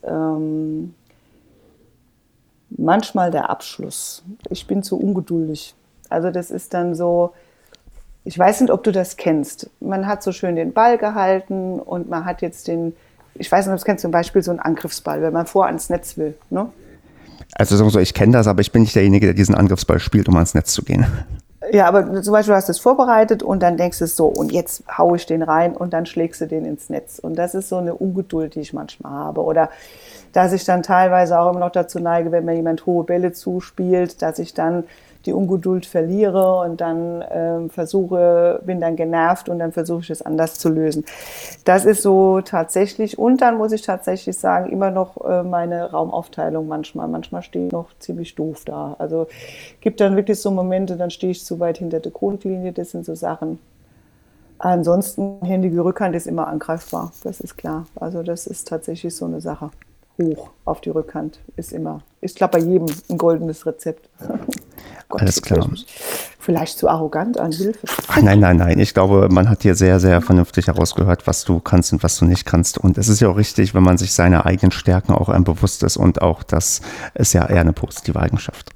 manchmal der Abschluss. Ich bin zu ungeduldig. Also das ist dann so, ich weiß nicht, ob du das kennst. Man hat so schön den Ball gehalten und man hat jetzt ich weiß nicht, ob du das kennst, zum Beispiel so einen Angriffsball, wenn man ans Netz will. Ne? Also ich kenne das, aber ich bin nicht derjenige, der diesen Angriffsball spielt, um ans Netz zu gehen. Ja, aber zum Beispiel hast du es vorbereitet und dann denkst du so, und jetzt haue ich den rein und dann schlägst du den ins Netz. Und das ist so eine Ungeduld, die ich manchmal habe. Oder dass ich dann teilweise auch immer noch dazu neige, wenn mir jemand hohe Bälle zuspielt, dass ich dann die Ungeduld verliere und dann bin dann genervt und dann versuche ich es anders zu lösen. Das ist so tatsächlich, und dann muss ich tatsächlich sagen, immer noch meine Raumaufteilung manchmal. Manchmal stehe ich noch ziemlich doof da. Also gibt dann wirklich so Momente, dann stehe ich zu weit hinter der Grundlinie, das sind so Sachen. Ansonsten, händige Rückhand ist immer angreifbar, das ist klar. Also das ist tatsächlich so eine Sache. Hoch auf die Rückhand ist glaube bei jedem ein goldenes Rezept. Gott, alles klar. Vielleicht zu arrogant an Hilfe. Ach, nein. Ich glaube, man hat hier sehr, sehr vernünftig herausgehört, was du kannst und was du nicht kannst. Und es ist ja auch richtig, wenn man sich seiner eigenen Stärken auch bewusst ist. Und auch das ist ja eher eine positive Eigenschaft.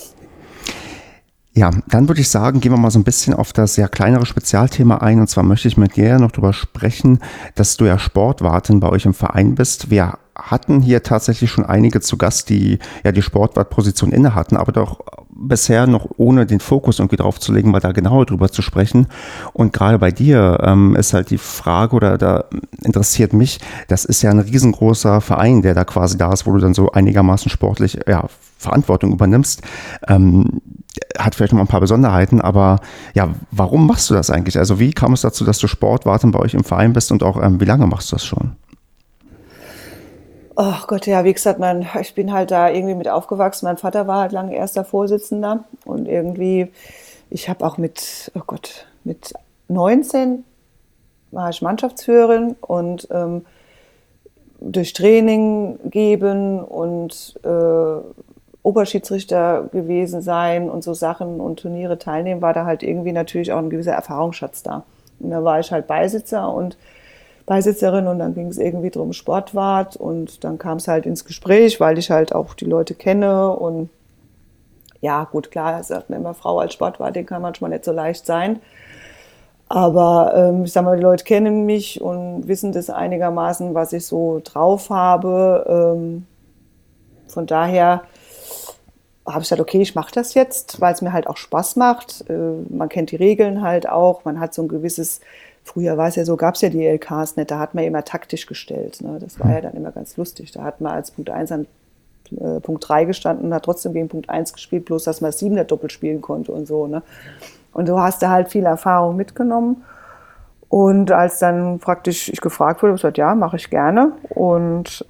Ja, dann würde ich sagen, gehen wir mal so ein bisschen auf das kleinere Spezialthema ein. Und zwar möchte ich mit dir noch darüber sprechen, dass du Sportwartin bei euch im Verein bist. Wir hatten hier tatsächlich schon einige zu Gast, die die Sportwartposition inne hatten, aber doch bisher noch ohne den Fokus irgendwie drauf zu legen, mal da genauer drüber zu sprechen. Und gerade bei dir ist halt die Frage, oder da interessiert mich, das ist ja ein riesengroßer Verein, der da quasi da ist, wo du dann so einigermaßen sportlich Verantwortung übernimmst. Hat vielleicht noch mal ein paar Besonderheiten, aber ja, warum machst du das eigentlich? Also wie kam es dazu, dass du Sportwartin bei euch im Verein bist und auch wie lange machst du das schon? Oh Gott, ja, wie gesagt, ich bin halt da irgendwie mit aufgewachsen. Mein Vater war halt lange erster Vorsitzender und irgendwie, ich habe auch mit 19 war ich Mannschaftsführerin und durch Training geben und Oberschiedsrichter gewesen sein und so Sachen und Turniere teilnehmen, war da halt irgendwie natürlich auch ein gewisser Erfahrungsschatz da. Und da war ich halt Beisitzerin und dann ging es irgendwie drum Sportwart und dann kam es halt ins Gespräch, weil ich halt auch die Leute kenne und ja, gut, klar, sagt man immer, Frau als Sportwart, den kann manchmal nicht so leicht sein. Aber ich sag mal, die Leute kennen mich und wissen das einigermaßen, was ich so drauf habe. Von daher habe ich gesagt, okay, ich mache das jetzt, weil es mir halt auch Spaß macht. Man kennt die Regeln halt auch. Man hat so ein gewisses, früher war es ja so, gab es ja die LKs nicht, da hat man immer taktisch gestellt. Ne? Das war ja dann immer ganz lustig. Da hat man als Punkt 1 an Punkt 3 gestanden und hat trotzdem gegen Punkt 1 gespielt, bloß dass man 7er doppelt spielen konnte und so. Ne? Und du hast da halt viel Erfahrung mitgenommen. Und als dann praktisch ich gefragt wurde, habe ich gesagt, ja, mache ich gerne. Und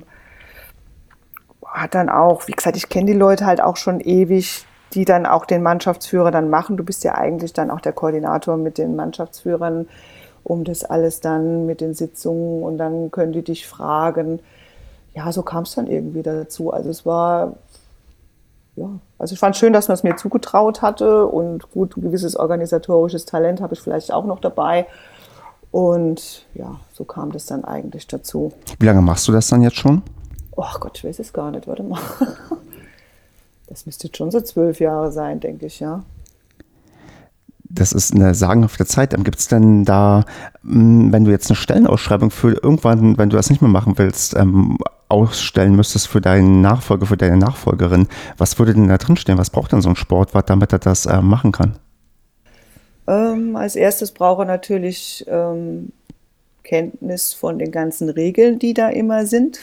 hat dann auch, wie gesagt, ich kenne die Leute halt auch schon ewig, die dann auch den Mannschaftsführer dann machen. Du bist ja eigentlich dann auch der Koordinator mit den Mannschaftsführern, um das alles dann mit den Sitzungen und dann können die dich fragen. Ja, so kam es dann irgendwie dazu. Also es war, ja, also ich fand schön, dass man es mir zugetraut hatte und gut, ein gewisses organisatorisches Talent habe ich vielleicht auch noch dabei. Und ja, so kam das dann eigentlich dazu. Wie lange machst du das dann jetzt schon? Oh Gott, ich weiß es gar nicht, warte mal. Das müsste jetzt schon so 12 Jahre sein, denke ich, ja. Das ist eine sagenhafte Zeit. Gibt es denn da, wenn du jetzt eine Stellenausschreibung für irgendwann, wenn du das nicht mehr machen willst, ausstellen müsstest für deinen Nachfolger, für deine Nachfolgerin, was würde denn da drin stehen? Was braucht denn so ein Sportwart, damit er das machen kann? Als erstes braucht er natürlich Kenntnis von den ganzen Regeln, die da immer sind.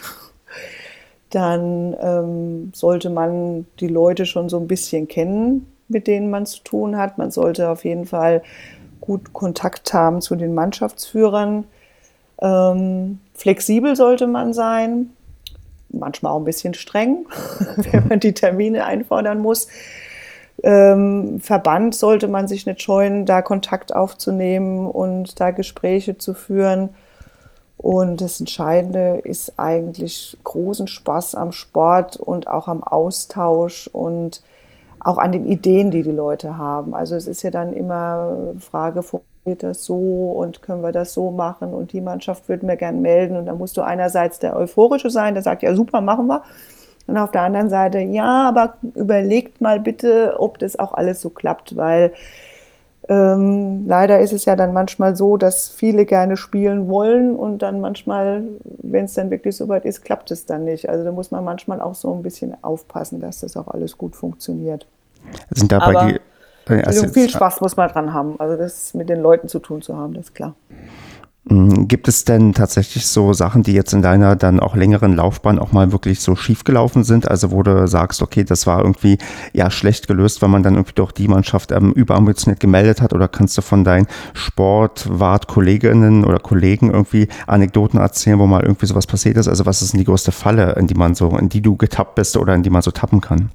Dann sollte man die Leute schon so ein bisschen kennen, mit denen man zu tun hat. Man sollte auf jeden Fall gut Kontakt haben zu den Mannschaftsführern. Flexibel sollte man sein, manchmal auch ein bisschen streng, wenn man die Termine einfordern muss. Verband sollte man sich nicht scheuen, da Kontakt aufzunehmen und da Gespräche zu führen. Und das Entscheidende ist eigentlich großen Spaß am Sport und auch am Austausch und auch an den Ideen, die die Leute haben. Also es ist ja dann immer Frage, funktioniert das so und können wir das so machen und die Mannschaft würde mir gern melden. Und dann musst du einerseits der Euphorische sein, der sagt, ja super, machen wir. Und auf der anderen Seite, ja, aber überlegt mal bitte, ob das auch alles so klappt, weil leider ist es ja dann manchmal so, dass viele gerne spielen wollen und dann manchmal, wenn es dann wirklich soweit ist, klappt es dann nicht. Also da muss man manchmal auch so ein bisschen aufpassen, dass das auch alles gut funktioniert. Sind dabei Aber die, viel Spaß muss man dran haben. Also das mit den Leuten zu tun zu haben, das ist klar. Gibt es denn tatsächlich so Sachen, die jetzt in deiner dann auch längeren Laufbahn auch mal wirklich so schief gelaufen sind? Also wo du sagst, okay, das war irgendwie ja schlecht gelöst, weil man dann irgendwie doch die Mannschaft überambitioniert gemeldet hat? Oder kannst du von deinen Sportwart-Kolleginnen oder Kollegen irgendwie Anekdoten erzählen, wo mal irgendwie sowas passiert ist? Also was ist denn die größte Falle, in die du getappt bist oder in die man so tappen kann?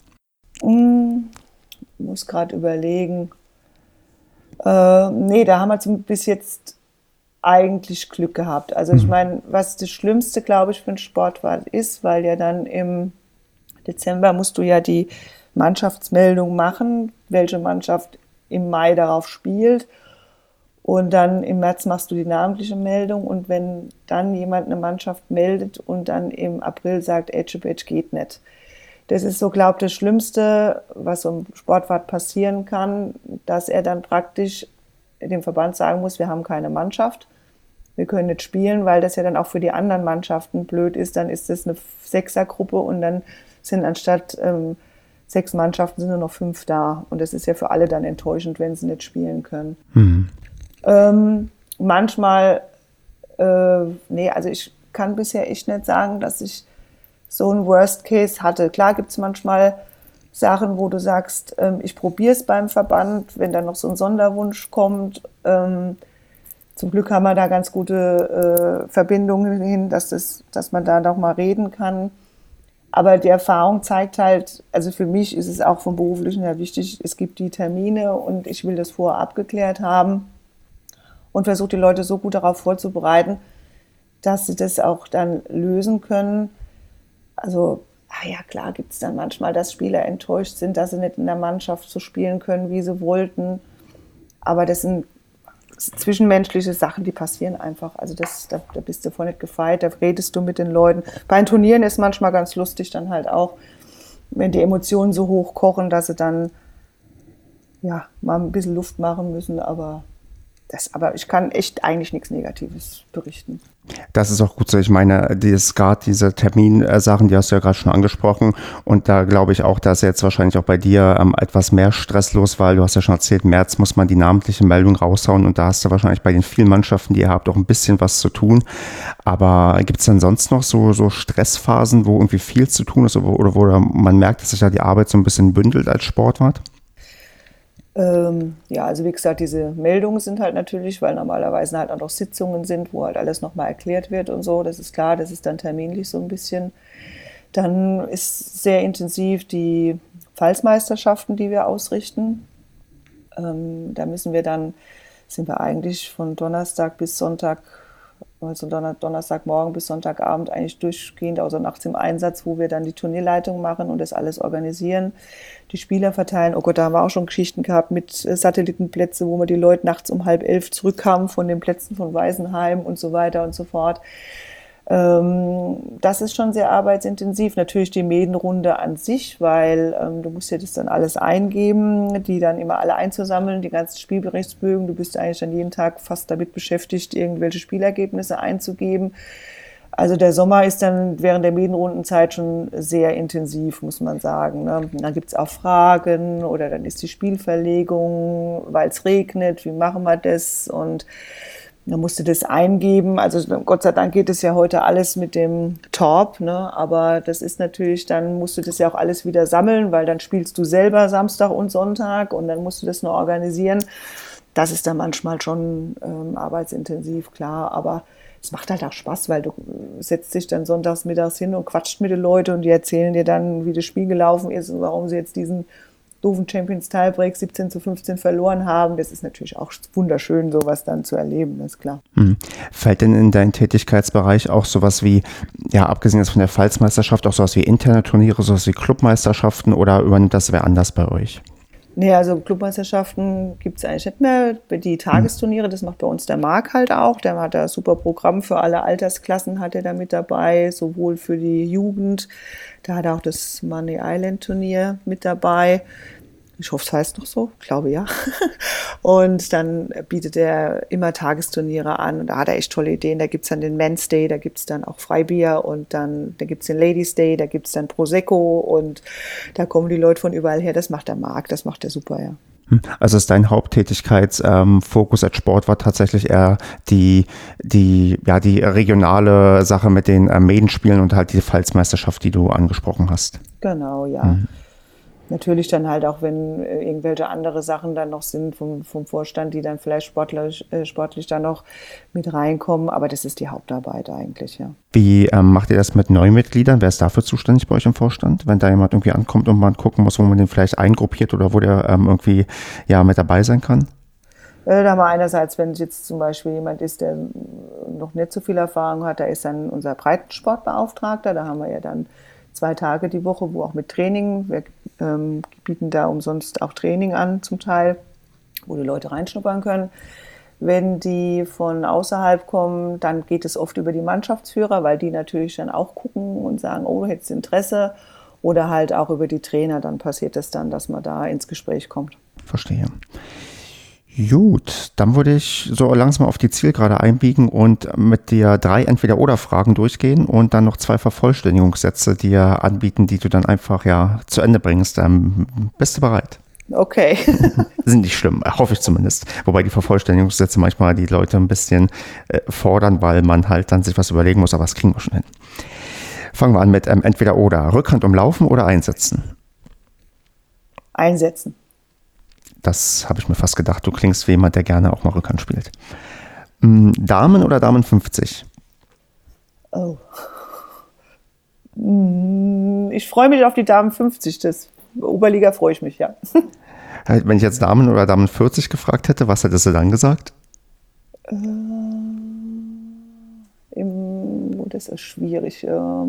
Ich muss gerade überlegen. Nee, da haben wir bis jetzt eigentlich Glück gehabt. Also ich meine, was das Schlimmste, glaube ich, für einen Sportwart ist, weil ja dann im Dezember musst du ja die Mannschaftsmeldung machen, welche Mannschaft im Mai darauf spielt. Und dann im März machst du die namentliche Meldung. Und wenn dann jemand eine Mannschaft meldet und dann im April sagt, Edge geht nicht. Das ist so, glaube ich, das Schlimmste, was so einem Sportwart passieren kann, dass er dann praktisch dem Verband sagen muss, wir haben keine Mannschaft, wir können nicht spielen, weil das ja dann auch für die anderen Mannschaften blöd ist. Dann ist das eine Sechsergruppe und dann sind anstatt 6 Mannschaften sind nur noch 5 da. Und das ist ja für alle dann enttäuschend, wenn sie nicht spielen können. Manchmal, also ich kann bisher echt nicht sagen, dass ich so einen Worst Case hatte. Klar gibt es manchmal Sachen, wo du sagst, ich probiere es beim Verband, wenn dann noch so ein Sonderwunsch kommt. Zum Glück haben wir da ganz gute Verbindungen hin, dass man da noch mal reden kann. Aber die Erfahrung zeigt halt, also für mich ist es auch vom Beruflichen her wichtig, es gibt die Termine und ich will das vorher abgeklärt haben und versuche die Leute so gut darauf vorzubereiten, dass sie das auch dann lösen können. Also, ja klar gibt es dann manchmal, dass Spieler enttäuscht sind, dass sie nicht in der Mannschaft so spielen können, wie sie wollten. Aber das sind zwischenmenschliche Sachen, die passieren einfach. Also da bist du vor nicht gefeit, da redest du mit den Leuten. Bei den Turnieren ist manchmal ganz lustig dann halt auch, wenn die Emotionen so hoch kochen, dass sie dann ja mal ein bisschen Luft machen müssen, aber ich kann echt eigentlich nichts Negatives berichten. Das ist auch gut so. Ich meine, diese Terminsachen, die hast du ja gerade schon angesprochen. Und da glaube ich auch, da ist jetzt wahrscheinlich auch bei dir etwas mehr Stress los, weil du hast ja schon erzählt, im März muss man die namentliche Meldung raushauen. Und da hast du wahrscheinlich bei den vielen Mannschaften, die ihr habt, auch ein bisschen was zu tun. Aber gibt es denn sonst noch so Stressphasen, wo irgendwie viel zu tun ist oder wo man merkt, dass sich da die Arbeit so ein bisschen bündelt als Sportwart? Ja, also wie gesagt, diese Meldungen sind halt natürlich, weil normalerweise halt auch noch Sitzungen sind, wo halt alles nochmal erklärt wird und so. Das ist klar, das ist dann terminlich so ein bisschen. Dann ist sehr intensiv die Pfalzmeisterschaften, die wir ausrichten. Da sind wir eigentlich von Donnerstag bis Sonntag, also Donnerstagmorgen bis Sonntagabend eigentlich durchgehend, außer nachts im Einsatz, wo wir dann die Turnierleitung machen und das alles organisieren, die Spieler verteilen. Oh Gott, da haben wir auch schon Geschichten gehabt mit Satellitenplätze, wo wir die Leute nachts um 10:30 zurückkamen von den Plätzen von Weisenheim und so weiter und so fort. Das ist schon sehr arbeitsintensiv. Natürlich die Medenrunde an sich, weil du musst ja das dann alles eingeben, die dann immer alle einzusammeln, die ganzen Spielberichtsbögen. Du bist eigentlich dann jeden Tag fast damit beschäftigt, irgendwelche Spielergebnisse einzugeben. Also der Sommer ist dann während der Medenrundenzeit schon sehr intensiv, muss man sagen. Ne? Dann gibt es auch Fragen oder dann ist die Spielverlegung, weil es regnet, wie machen wir das? Und dann musst du das eingeben. Also Gott sei Dank geht es ja heute alles mit dem Torp, ne? Aber das ist natürlich, dann musst du das ja auch alles wieder sammeln, weil dann spielst du selber Samstag und Sonntag und dann musst du das noch organisieren. Das ist dann manchmal schon arbeitsintensiv, klar, aber es macht halt auch Spaß, weil du setzt dich dann sonntags mittags hin und quatscht mit den Leuten und die erzählen dir dann, wie das Spiel gelaufen ist und warum sie jetzt diesen doofen Champions-Tiebreak 17:15 verloren haben. Das ist natürlich auch wunderschön, sowas dann zu erleben, das ist klar. Fällt denn in deinen Tätigkeitsbereich auch sowas wie, ja, abgesehen jetzt von der Pfalzmeisterschaft, auch sowas wie interne Turniere, sowas wie Clubmeisterschaften oder übernimmt das wer anders bei euch? Nee, also Clubmeisterschaften gibt es eigentlich nicht mehr. Die Tagesturniere, das macht bei uns der Marc halt auch. Der hat da ein super Programm für alle Altersklassen, hat er da mit dabei, sowohl für die Jugend. Da hat er auch das Money Island Turnier mit dabei. Ich hoffe, es heißt noch so, ich glaube ja. Und dann bietet er immer Tagesturniere an und da hat er echt tolle Ideen. Da gibt es dann den Men's Day, da gibt es dann auch Freibier und dann da gibt es den Ladies Day, da gibt es dann Prosecco und da kommen die Leute von überall her. Das macht der Marc, das macht der super, ja. Also ist dein Haupttätigkeitsfokus als Sportwart tatsächlich eher die regionale Sache mit den Medenspielen und halt die Pfalzmeisterschaft, die du angesprochen hast. Genau, ja. Natürlich dann halt auch, wenn irgendwelche andere Sachen dann noch sind vom Vorstand, die dann vielleicht sportlich dann noch mit reinkommen. Aber das ist die Hauptarbeit eigentlich, ja. Wie macht ihr das mit Neumitgliedern? Wer ist dafür zuständig bei euch im Vorstand? Wenn da jemand irgendwie ankommt und man gucken muss, wo man den vielleicht eingruppiert oder wo der irgendwie ja mit dabei sein kann? Da haben wir einerseits, wenn jetzt zum Beispiel jemand ist, der noch nicht so viel Erfahrung hat, da ist dann unser Breitensportbeauftragter. Da haben wir ja dann 2 Tage die Woche, wo auch mit Training, wir bieten da umsonst auch Training an zum Teil, wo die Leute reinschnuppern können. Wenn die von außerhalb kommen, dann geht es oft über die Mannschaftsführer, weil die natürlich dann auch gucken und sagen, oh, du hättest Interesse. Oder halt auch über die Trainer, dann passiert es dann, dass man da ins Gespräch kommt. Verstehe. Gut, dann würde ich so langsam auf die Zielgerade einbiegen und mit dir 3 Entweder-oder-Fragen durchgehen und dann noch 2 Vervollständigungssätze dir anbieten, die du dann einfach zu Ende bringst. Bist du bereit? Okay. Sind nicht schlimm, hoffe ich zumindest. Wobei die Vervollständigungssätze manchmal die Leute ein bisschen fordern, weil man halt dann sich was überlegen muss, aber das kriegen wir schon hin. Fangen wir an mit Entweder-oder. Rückhand umlaufen oder einsetzen? Einsetzen. Das habe ich mir fast gedacht. Du klingst wie jemand, der gerne auch mal Rückhand spielt. Damen oder Damen 50? Oh. Ich freue mich auf die Damen 50. Das Oberliga freue ich mich, ja. Wenn ich jetzt Damen oder Damen 40 gefragt hätte, was hättest du dann gesagt? Das ist schwierig.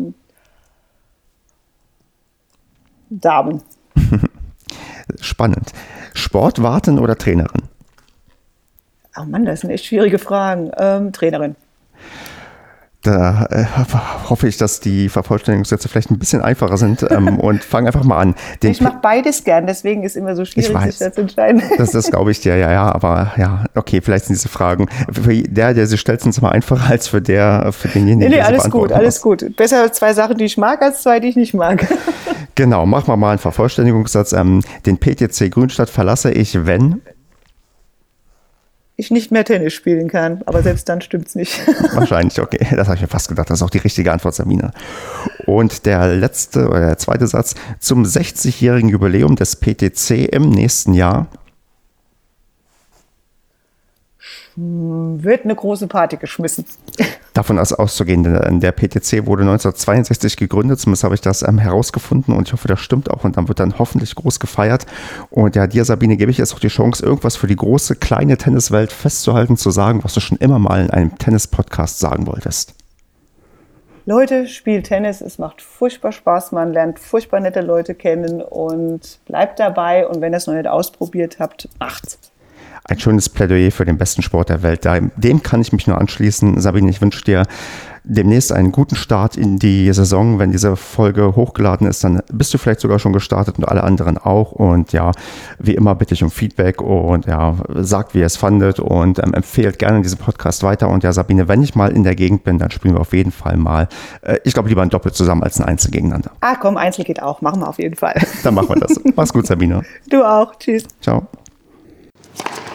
Damen. Spannend. Sport, Warten oder Trainerin? Oh Mann, das sind echt schwierige Fragen. Trainerin. Da hoffe ich, dass die Vervollständigungssätze vielleicht ein bisschen einfacher sind und fange einfach mal an. Ich mache beides gern, deswegen ist immer so schwierig, sich da zu entscheiden. Das glaube ich dir, aber okay, vielleicht sind diese Fragen, für der sie stellt, sind es immer einfacher als für denjenigen, Nee, alles gut. Besser 2 Sachen, die ich mag, als 2, die ich nicht mag. Genau, machen wir mal einen Vervollständigungssatz. Den PTC Grünstadt verlasse ich, wenn ich nicht mehr Tennis spielen kann, aber selbst dann stimmt's nicht. Wahrscheinlich, okay. Das habe ich mir fast gedacht. Das ist auch die richtige Antwort, Sabine. Und der zweite Satz. Zum 60-jährigen Jubiläum des PTC im nächsten Jahr wird eine große Party geschmissen. Davon ist auszugehen, denn der PTC wurde 1962 gegründet, zumindest habe ich das herausgefunden und ich hoffe, das stimmt auch und dann wird dann hoffentlich groß gefeiert. Und ja, dir, Sabine, gebe ich jetzt auch die Chance, irgendwas für die große, kleine Tenniswelt festzuhalten, zu sagen, was du schon immer mal in einem Tennis-Podcast sagen wolltest. Leute, spielt Tennis, es macht furchtbar Spaß, man lernt furchtbar nette Leute kennen und bleibt dabei und wenn ihr es noch nicht ausprobiert habt, macht's. Ein schönes Plädoyer für den besten Sport der Welt. Dem kann ich mich nur anschließen. Sabine, ich wünsche dir demnächst einen guten Start in die Saison. Wenn diese Folge hochgeladen ist, dann bist du vielleicht sogar schon gestartet und alle anderen auch. Und ja, wie immer bitte ich um Feedback und ja, sagt, wie ihr es fandet und empfehlt gerne diesen Podcast weiter. Und ja, Sabine, wenn ich mal in der Gegend bin, dann spielen wir auf jeden Fall mal, ich glaube, lieber ein Doppel zusammen als ein Einzel gegeneinander. Ah komm, Einzel geht auch. Machen wir auf jeden Fall. Dann machen wir das. Mach's gut, Sabine. Du auch. Tschüss. Ciao.